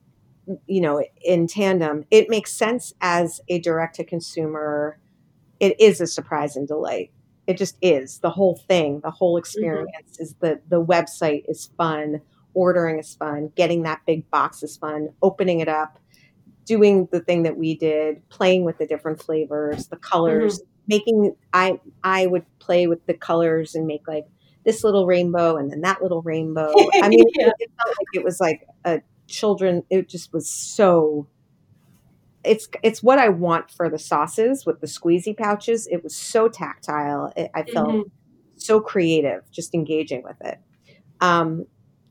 you know, in tandem. It makes sense as a direct to consumer. It is a surprise and delight. It just is. The whole thing, the whole experience mm-hmm. is the the website is fun. Ordering is fun. Getting that big box is fun. Opening it up, doing the thing that we did, playing with the different flavors, the colors, mm-hmm. making, I, I would play with the colors and make like this little rainbow and then that little rainbow. I mean, yeah. it, it felt like it was like a children. It just was so, it's, it's what I want for the sauces with the squeezy pouches. It was so tactile. It, I felt mm-hmm. so creative, just engaging with it. Um,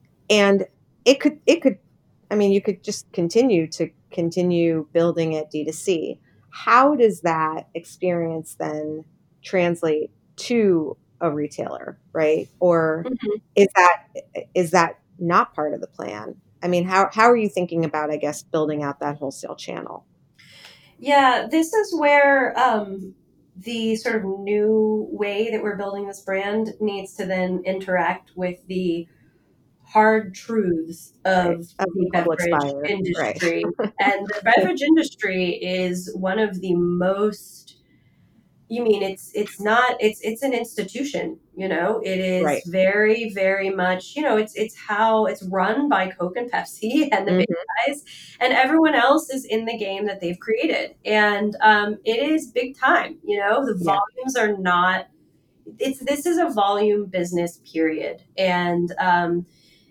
and it could, it could, I mean, you could just continue to continue building at D two C. How does that experience then translate to a retailer, right? Or mm-hmm. is that is that not part of the plan? I mean, how how are you thinking about, I guess, building out that wholesale channel? Yeah, this is where um, the sort of new way that we're building this brand needs to then interact with the hard truths of right. the beverage industry. Right. And the beverage industry is one of the most, you mean, it's it's not, it's it's an institution, you know, it is right. very, very much, you know, it's it's how it's run by Coke and Pepsi and the mm-hmm. big guys, and everyone else is in the game that they've created. And um, it is big time, you know, the yeah. volumes are not, it's, this is a volume business, period. And, um,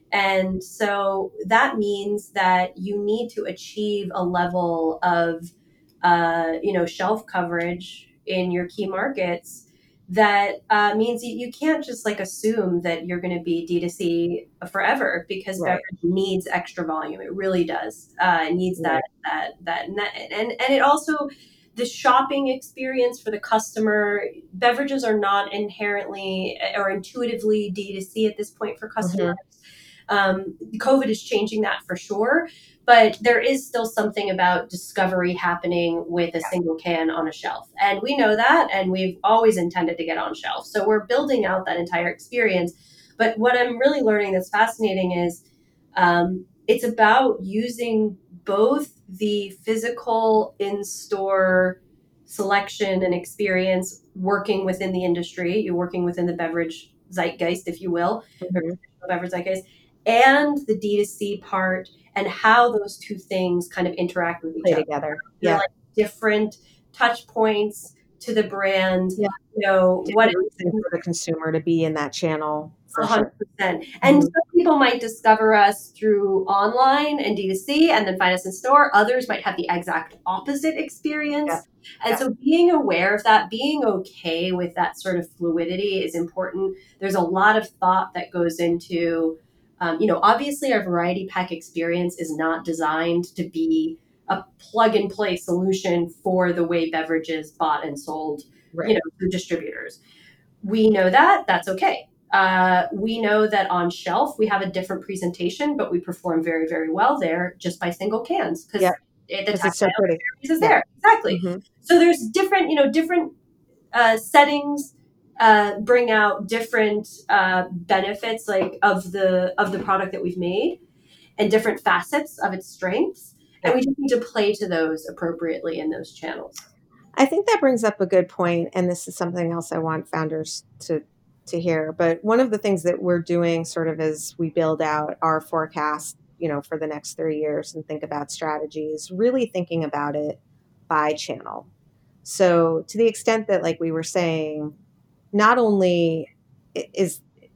And so that means that you need to achieve a level of, uh, you know, shelf coverage in your key markets that uh, means you, you can't just like assume that you're going to be D two C forever, because right. beverage needs extra volume. It really does. Uh, it needs right. that, that, that, and, and it also, the shopping experience for the customer, beverages are not inherently or intuitively D two C at this point for customers. Mm-hmm. Um, COVID is changing that for sure, but there is still something about discovery happening with a yeah. single can on a shelf. And we know that, and we've always intended to get on shelf. So we're building out that entire experience. But what I'm really learning that's fascinating is um, it's about using both the physical in-store selection and experience working within the industry, you're working within the beverage zeitgeist, if you will, mm-hmm. or beverage zeitgeist, and the D two C part, and how those two things kind of interact with each Play other together. They're Yeah, like different touch points to the brand. Yeah. You know, Different what reason for the consumer to be in that channel. For one hundred percent. Sure. And Mm-hmm. some people might discover us through online and D two C and then find us in store. Others might have the exact opposite experience. Yeah. And Yeah. so being aware of that, being okay with that sort of fluidity is important. There's a lot of thought that goes into, um, you know, obviously our variety pack experience is not designed to be a plug and play solution for the way beverages bought and sold, Right. you know, through distributors. We know that. That's okay. Uh, we know that on shelf we have a different presentation, but we perform very, very well there just by single cans because Yeah. the Because it's so tactile pretty. experience is Yeah. there. Exactly. Mhm. So there's different, you know, different uh, settings uh, bring out different uh, benefits, like of the of the product that we've made, and different facets of its strengths, and we just need to play to those appropriately in those channels. I think that brings up a good point, and this is something else I want founders to to hear. But one of the things that we're doing sort of as we build out our forecast, you know, for the next three years and think about strategies, really thinking about it by channel. So to the extent that, like we were saying, not only is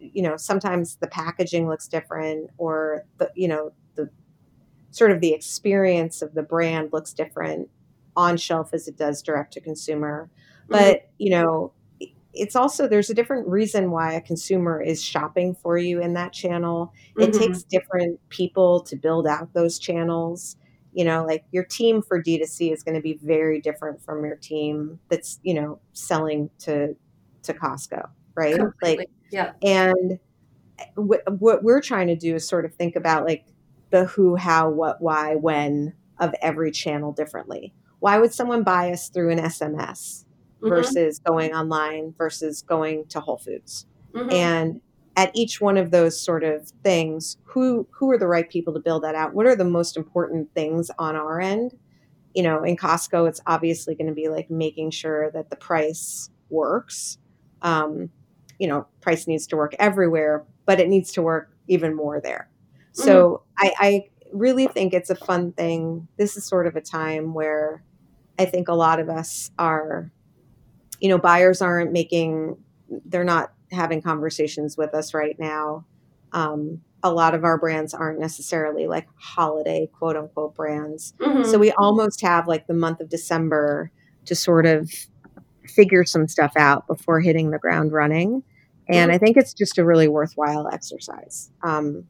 you know, sometimes the packaging looks different, or the, you know, the sort of the experience of the brand looks different on shelf as it does direct to consumer. But, mm-hmm. you know, it's also, there's a different reason why a consumer is shopping for you in that channel. It mm-hmm. takes different people to build out those channels. You know, like your team for D two C is going to be very different from your team that's, you know, selling to, to Costco, right? Completely. Like, yeah. And w- what we're trying to do is sort of think about like the who, how, what, why, when of every channel differently. Why would someone buy us through an S M S mm-hmm. versus going online versus going to Whole Foods? Mm-hmm. And at each one of those sort of things, who who are the right people to build that out? What are the most important things on our end? You know, in Costco, it's obviously going to be like making sure that the price works. Um, you know, price needs to work everywhere, but it needs to work even more there. Mm-hmm. So I, I really think it's a fun thing. This is sort of a time where I think a lot of us are, you know, buyers aren't making, they're not having conversations with us right now. Um, a lot of our brands aren't necessarily like holiday, quote unquote, brands. Mm-hmm. So we almost have like the month of December to sort of figure some stuff out before hitting the ground running. And mm-hmm. I think it's just a really worthwhile exercise. Um,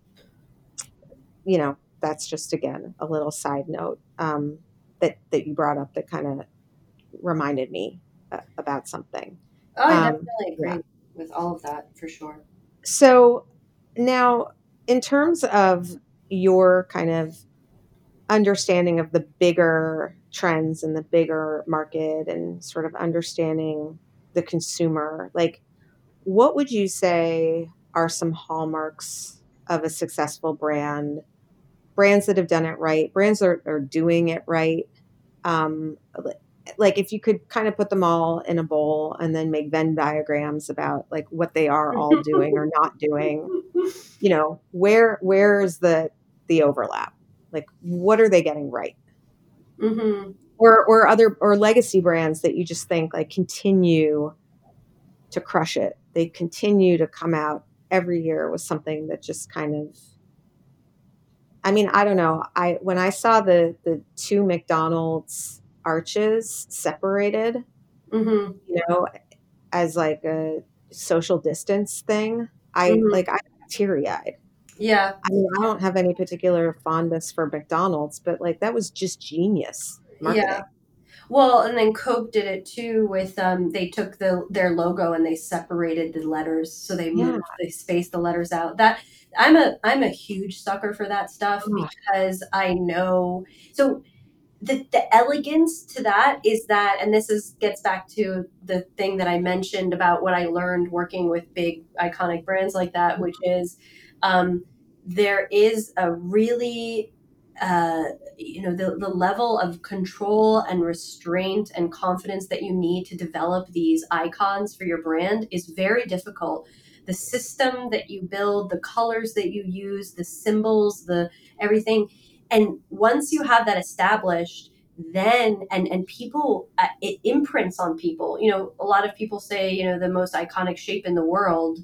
you know, that's just, again, a little side note um, that, that you brought up that kind of reminded me uh, about something. Oh, I um, definitely agree yeah. with all of that, for sure. So now, in terms of your kind of understanding of the bigger trends in the bigger market and sort of understanding the consumer, like, what would you say are some hallmarks of a successful brand, brands that have done it right, brands that are, are doing it right? Um, like if you could kind of put them all in a bowl and then make Venn diagrams about like what they are all doing or not doing, you know, where, where is the, the overlap? Like, what are they getting right? Mm-hmm. Or, or other, or legacy brands that you just think like continue to crush it. They continue to come out every year with something that just kind of, I mean, I don't know. I, when I saw the, the two McDonald's arches separated, mm-hmm. you know, as like a social distance thing, I mm-hmm. like, I got teary eyed. Yeah. I mean, I don't have any particular fondness for McDonald's, but like that was just genius marketing. Yeah. Well, and then Coke did it too with, um, they took the their logo and they separated the letters. So they moved, yeah. they spaced the letters out. That I'm a, I'm a huge sucker for that stuff oh. because I know, so the, the elegance to that is that, and this is, gets back to the thing that I mentioned about what I learned working with big iconic brands like that, which is, um, there is a really, uh, you know, the, the level of control and restraint and confidence that you need to develop these icons for your brand is very difficult. The system that you build, the colors that you use, the symbols, the everything. And once you have that established, then, and, and people, uh, it imprints on people. You know, a lot of people say, you know, the most iconic shape in the world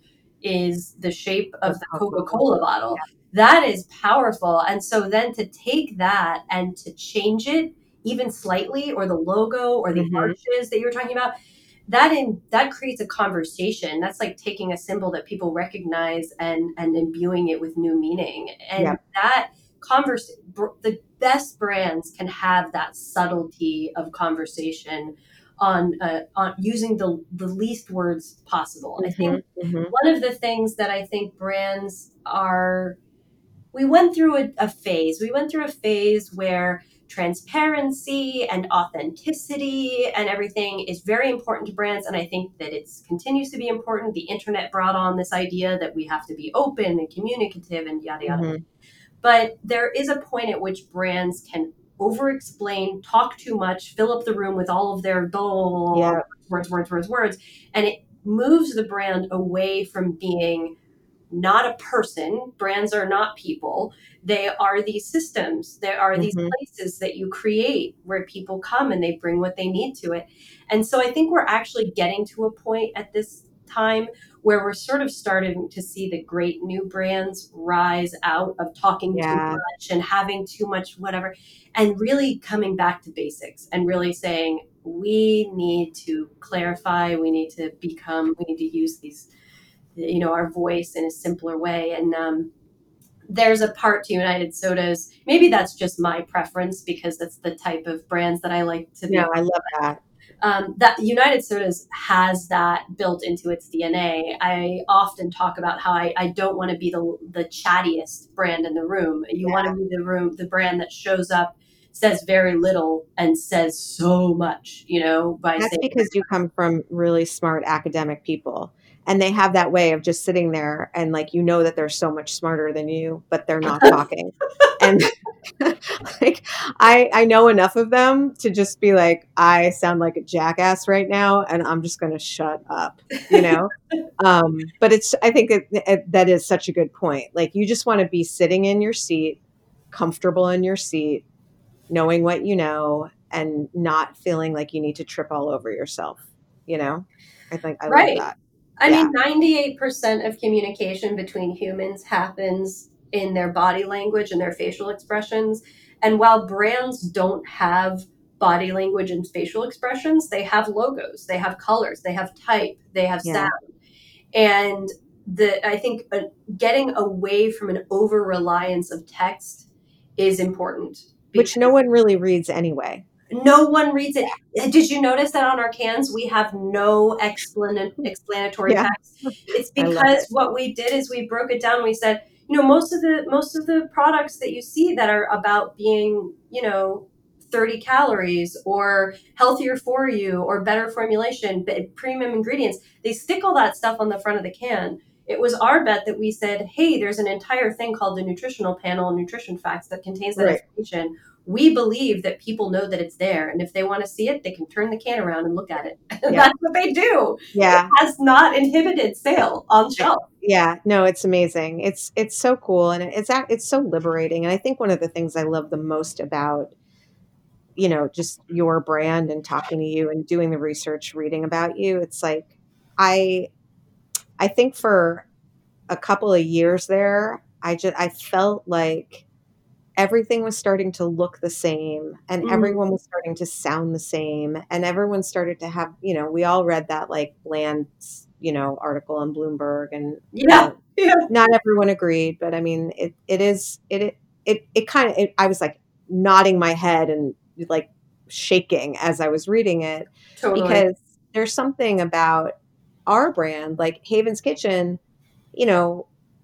is the shape of the Coca-Cola bottle. Yeah. That is powerful. And so then to take that and to change it even slightly, or the logo or the mm-hmm. arches that you were talking about, that in that creates a conversation. That's like taking a symbol that people recognize and, and imbuing it with new meaning. And yeah. that converse, the best brands can have that subtlety of conversation on uh, on using the the least words possible. Mm-hmm, I think mm-hmm. one of the things that I think brands are, we went through a, a phase. We went through a phase where transparency and authenticity and everything is very important to brands, and I think that it continues to be important. The internet brought on this idea that we have to be open and communicative and yada yada. Mm-hmm. But there is a point at which brands can over-explain, talk too much, fill up the room with all of their dull yeah. words, words, words, words. And it moves the brand away from being not a person. Brands are not people. They are these systems. They are mm-hmm. these places that you create where people come and they bring what they need to it. And so I think we're actually getting to a point at this time where we're sort of starting to see the great new brands rise out of talking Yeah. too much and having too much whatever, and really coming back to basics and really saying, we need to clarify, we need to become, we need to use these, you know, our voice in a simpler way. And um, there's a part to United Sodas. Maybe that's just my preference because that's the type of brands that I like to be. No, I love that. Um, that United Sodas has that built into its D N A. I often talk about how I, I don't want to be the the chattiest brand in the room. You Yeah. want to be the room, the brand that shows up, says very little, and says so much. You know, by That's saying, because you come from really smart academic people, and they have that way of just sitting there and like, you know that they're so much smarter than you, but they're not talking. And like, I, I know enough of them to just be like, I sound like a jackass right now, and I'm just going to shut up, you know? um, but it's, I think it, it, that is such a good point. Like, you just want to be sitting in your seat, comfortable in your seat, knowing what you know, and not feeling like you need to trip all over yourself. You know, I think I Right. love that. I Yeah. mean, ninety-eight percent of communication between humans happens in their body language and their facial expressions. And while brands don't have body language and facial expressions, they have logos, they have colors, they have type, they have Yeah. sound. And the I think uh, getting away from an over reliance of text is important. Which no one really reads anyway. No one reads it. Did you notice that on our cans we have no explan- explanatory Yeah. text? It's I love because it. what we did is we broke it down. We said, you know, most of the most of the products that you see that are about being, you know, thirty calories or healthier for you or better formulation, but premium ingredients, they stick all that stuff on the front of the can. It was our bet that we said, hey, there's an entire thing called the nutritional panel, nutrition facts, that contains that Right. information. We believe that people know that it's there. And if they want to see it, they can turn the can around and look at it. Yeah. That's what they do. Yeah. It has not inhibited sale on shelf. Yeah. No, it's amazing. It's, it's so cool. And it's, ac- it's so liberating. And I think one of the things I love the most about, you know, just your brand and talking to you and doing the research, reading about you, it's like, I, I think for a couple of years there, I just, I felt like everything was starting to look the same, and Mhm. everyone was starting to sound the same, and everyone started to have, you know, we all read that like bland, you know, article on Bloomberg, and Yeah. you know, Yeah. not everyone agreed, but I mean, it, it is, it, it, it, it kind of, it, I was like nodding my head and like shaking as I was reading it, Totally. because there's something about our brand, like Haven's Kitchen, you know,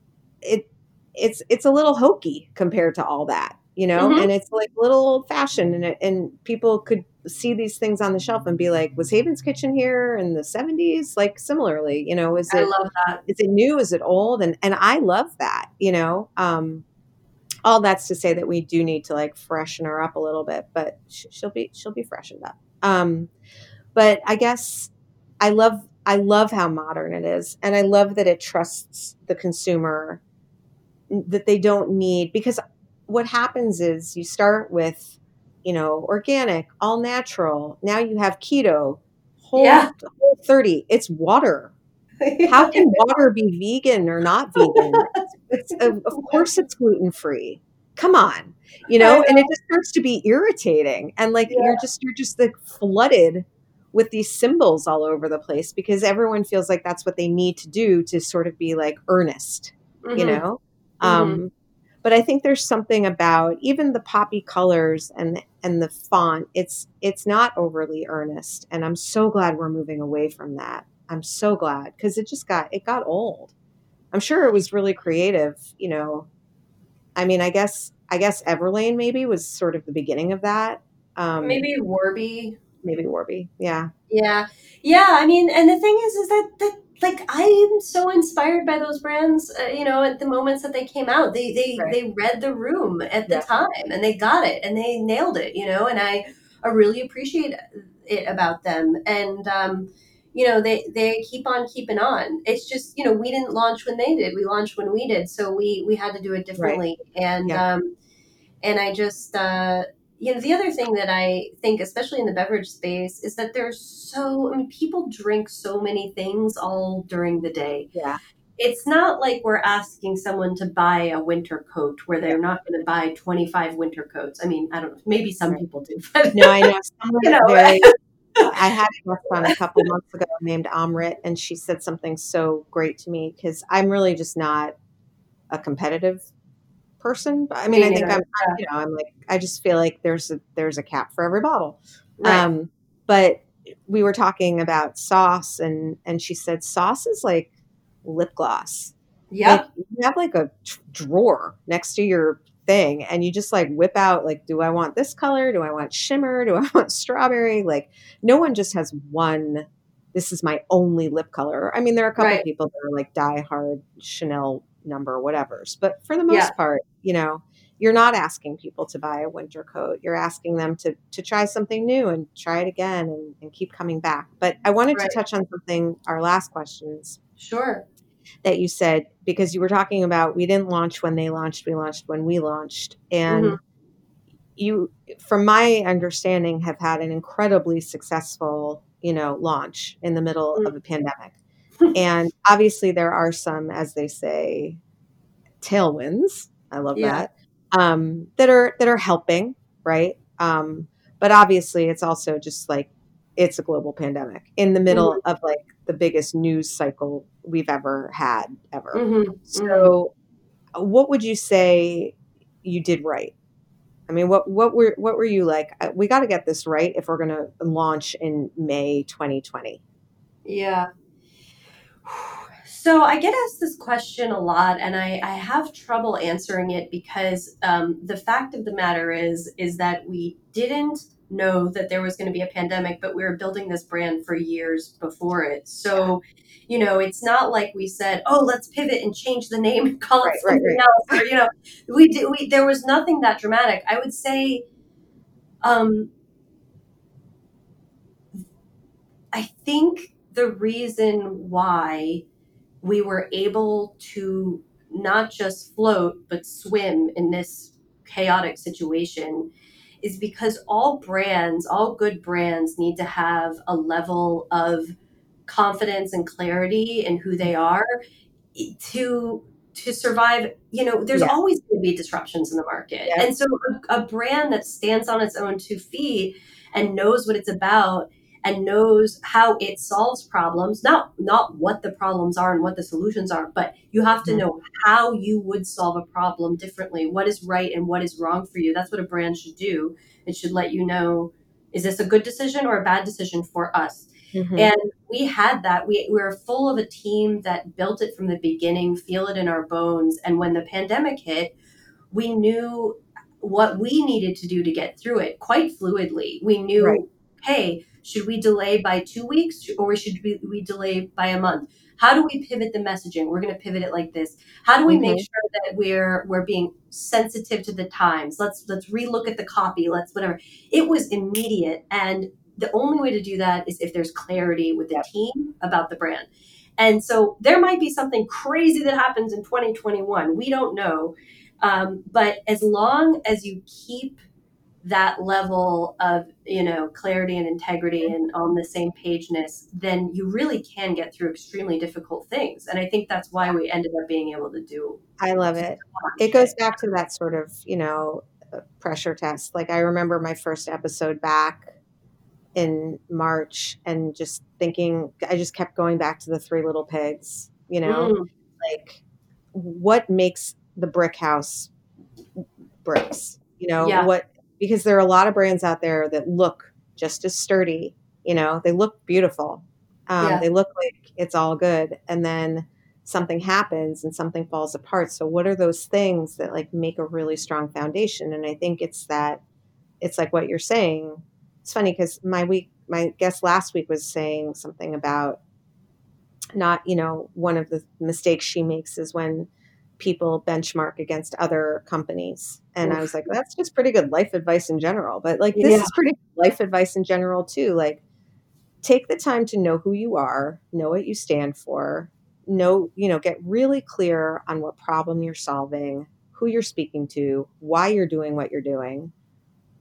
it, it's, it's a little hokey compared to all that, you know, Mhm. and it's like a little old fashioned, and it, and people could see these things on the shelf and be like, was Haven's Kitchen here in the seventies? Like similarly, you know, is I it, love that. is it new? Is it old? And, and I love that, you know, um, all that's to say that we do need to like freshen her up a little bit, but sh- she'll be, she'll be freshened up. Um, but I guess I love, I love how modern it is. And I love that it trusts the consumer, that they don't need, because what happens is you start with, you know, organic, all natural. Now you have keto, whole, Yeah. whole thirty. It's water. How can water be vegan or not vegan? It's, it's of, of course it's gluten free. Come on, you know, I know. and it just starts to be irritating, and like Yeah. you're just you're just like flooded with these symbols all over the place, because everyone feels like that's what they need to do to sort of be like earnest, Mhm. you know. Mhm. Um, but I think there's something about even the poppy colors and and the font. It's it's not overly earnest, and I'm so glad we're moving away from that. I'm so glad, because it just got it got old. I'm sure it was really creative, you know. I mean, I guess I guess Everlane maybe was sort of the beginning of that. Um, Maybe Warby. maybe Warby, yeah. Yeah. Yeah. I mean, and the thing is, is that, that like, I'm so inspired by those brands, uh, you know, at the moments that they came out, they, they, Right. they read the room at the Yeah. time and they got it and they nailed it, you know, and I, I really appreciate it about them. And, um, you know, they, they keep on keeping on. It's just, you know, we didn't launch when they did, we launched when we did. So we, we had to do it differently. And, Yeah. um, and I just, uh, you know, the other thing that I think, especially in the beverage space, is that there's so, I mean, people drink so many things all during the day. Yeah. It's not like we're asking someone to buy a winter coat where they're Yeah. not going to buy twenty-five winter coats. I mean, I don't know, maybe some Right. people do, but No, I know. Someone you know, very, I had a guest on a couple months ago named Amrit, and she said something so great to me because I'm really just not a competitive person. I mean, me I think neither. I'm, I'm, you know, I'm like, I just feel like there's a, there's a cap for every bottle. Right. Um, but we were talking about sauce, and, and she said, sauce is like lip gloss. Yep. Like, you have like a t- drawer next to your thing, and you just like whip out, like, do I want this color? Do I want shimmer? Do I want strawberry? Like, no one just has one, this is my only lip color. I mean, there are a couple Right. people that are like die hard Chanel number whatevers, but for the most Yeah. part, you know, you're not asking people to buy a winter coat. You're asking them to to try something new and try it again, and, and keep coming back. But I wanted Right. to touch on something, our last questions, Sure. that you said, because you were talking about, we didn't launch when they launched, we launched when we launched. And Mhm. you, from my understanding, have had an incredibly successful, you know, launch in the middle Mm. of a pandemic. And obviously there are some, as they say, tailwinds. I love Yeah. that. Um, that are, that are helping. Right. Um, but obviously it's also just like, it's a global pandemic in the middle Mhm. of like the biggest news cycle we've ever had ever. Mhm. Mhm. So what would you say you did right? I mean, what, what were, what were you like? uh, We got to get this right if we're going to launch in May twenty twenty. Yeah. So I get asked this question a lot, and I, I have trouble answering it because um, the fact of the matter is is that we didn't know that there was going to be a pandemic, but we were building this brand for years before it. So, you know, it's not like we said, "Oh, let's pivot and change the name and call it Right, right, something right. else." Or, you know, we did. We there was nothing that dramatic. I would say, um, I think the reason why we were able to not just float but swim in this chaotic situation is because all brands, all good brands, need to have a level of confidence and clarity in who they are to to survive. You know, there's Yeah. always going to be disruptions in the market. Yeah. And so a, a brand that stands on its own two feet and knows what it's about and knows how it solves problems, not not what the problems are and what the solutions are, but you have to Mhm. know how you would solve a problem differently, what is right and what is wrong for you. That's what a brand should do. It should let you know, is this a good decision or a bad decision for us? Mhm. And we had that. We, we were full of a team that built it from the beginning, feel it in our bones. And when the pandemic hit, we knew what we needed to do to get through it quite fluidly. We knew, Right. hey, should we delay by two weeks or should we, we delay by a month? How do we pivot the messaging? We're going to pivot it like this. How do we make Mhm. sure that we're we're being sensitive to the times? Let's let's relook at the copy. Let's whatever. It was immediate, and the only way to do that is if there's clarity with the Yep. team about the brand. And so there might be something crazy that happens in twenty twenty-one. We don't know. Um, but as long as you keep that level of, you know, clarity and integrity and on the same pageness, then you really can get through extremely difficult things. And I think that's why we ended up being able to do. I love it. It goes back to that sort of, you know, uh, pressure test. Like I remember my first episode back in March and just thinking, I just kept going back to the Three Little Pigs, you know, Mm, like what makes the brick house bricks, you know, yeah, what, because there are a lot of brands out there that look just as sturdy, you know, they look beautiful. Um, yeah, they look like it's all good. And then something happens and something falls apart. So what are those things that like make a really strong foundation? And I think it's that, it's like what you're saying. It's funny because my week, my guest last week was saying something about not, you know, one of the mistakes she makes is when people benchmark against other companies. And I was oof, like, that's just pretty good life advice in general. But like, this yeah, is pretty good life advice in general too. Like, take the time to know who you are, know what you stand for, know, you know, get really clear on what problem you're solving, who you're speaking to, why you're doing what you're doing.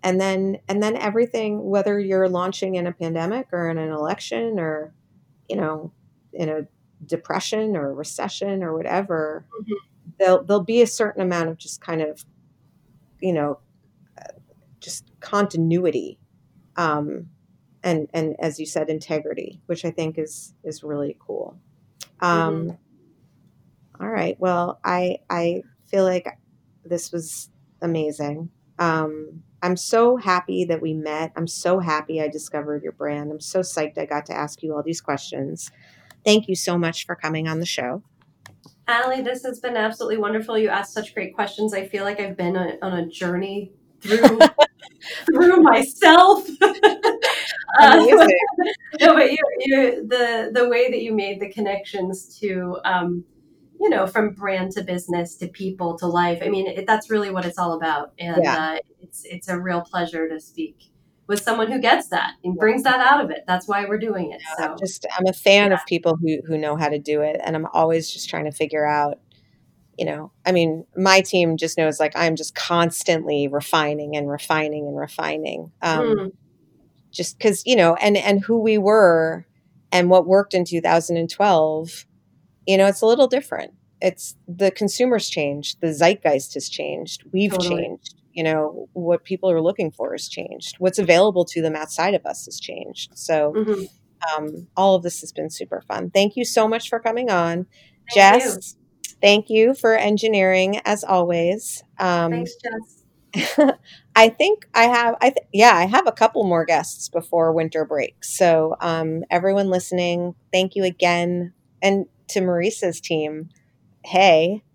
and then and then everything, whether you're launching in a pandemic or in an election or, you know, in a depression or recession or whatever, mm-hmm. there'll there'll be a certain amount of just kind of, you know, uh, just continuity, um, and and as you said, integrity, which I think is is really cool. Um, mm-hmm. All right. Well, I I feel like this was amazing. Um, I'm so happy that we met. I'm so happy I discovered your brand. I'm so psyched I got to ask you all these questions. Thank you so much for coming on the show. Allie, this has been absolutely wonderful. You asked such great questions. I feel like I've been on, on a journey through through myself. uh, no, but you, you, the the way that you made the connections to, um, you know, from brand to business to people to life. I mean, it, that's really what it's all about, and yeah. uh, it's it's a real pleasure to speak with someone who gets that and brings that out of it. That's why we're doing it. Yeah, so I'm just I'm a fan yeah. of people who who know how to do it, and I'm always just trying to figure out, you know, I mean, my team just knows like I'm just constantly refining and refining and refining, um, mm. just because, you know, and and who we were and what worked in two thousand twelve, you know, it's a little different. It's the consumers changed, the zeitgeist has changed, we've totally. changed. You know, what people are looking for has changed. What's available to them outside of us has changed. So mm-hmm. um, all of this has been super fun. Thank you so much for coming on. Thank Jess, you. Thank you for engineering as always. Um, Thanks, Jess. I think I have, I th- yeah, I have a couple more guests before winter break. So um, everyone listening, thank you again. And to Marissa's team, hey.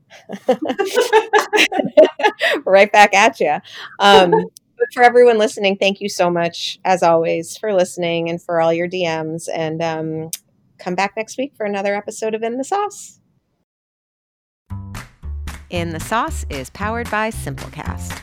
Right back at you. Um, but for everyone listening, thank you so much, as always, for listening and for all your D Ms. And um, come back next week for another episode of In the Sauce. In the Sauce is powered by Simplecast.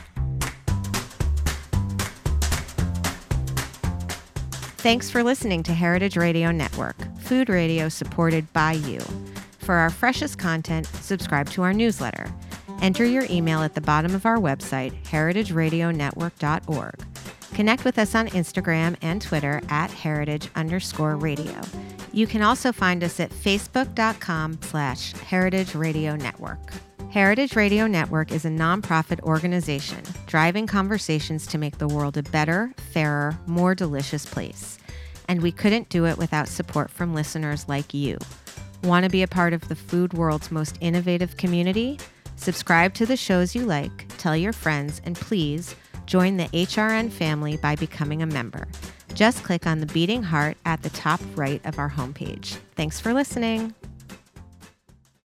Thanks for listening to Heritage Radio Network, food radio supported by you. For our freshest content, subscribe to our newsletter. Enter your email at the bottom of our website, heritage radio network dot org. Connect with us on Instagram and Twitter at heritage underscore radio. You can also find us at facebook.com slash heritage radio network. Heritage Radio Network is a nonprofit organization driving conversations to make the world a better, fairer, more delicious place. And we couldn't do it without support from listeners like you. Want to be a part of the food world's most innovative community? Subscribe to the shows you like, tell your friends, and please join the H R N family by becoming a member. Just click on the beating heart at the top right of our homepage. Thanks for listening.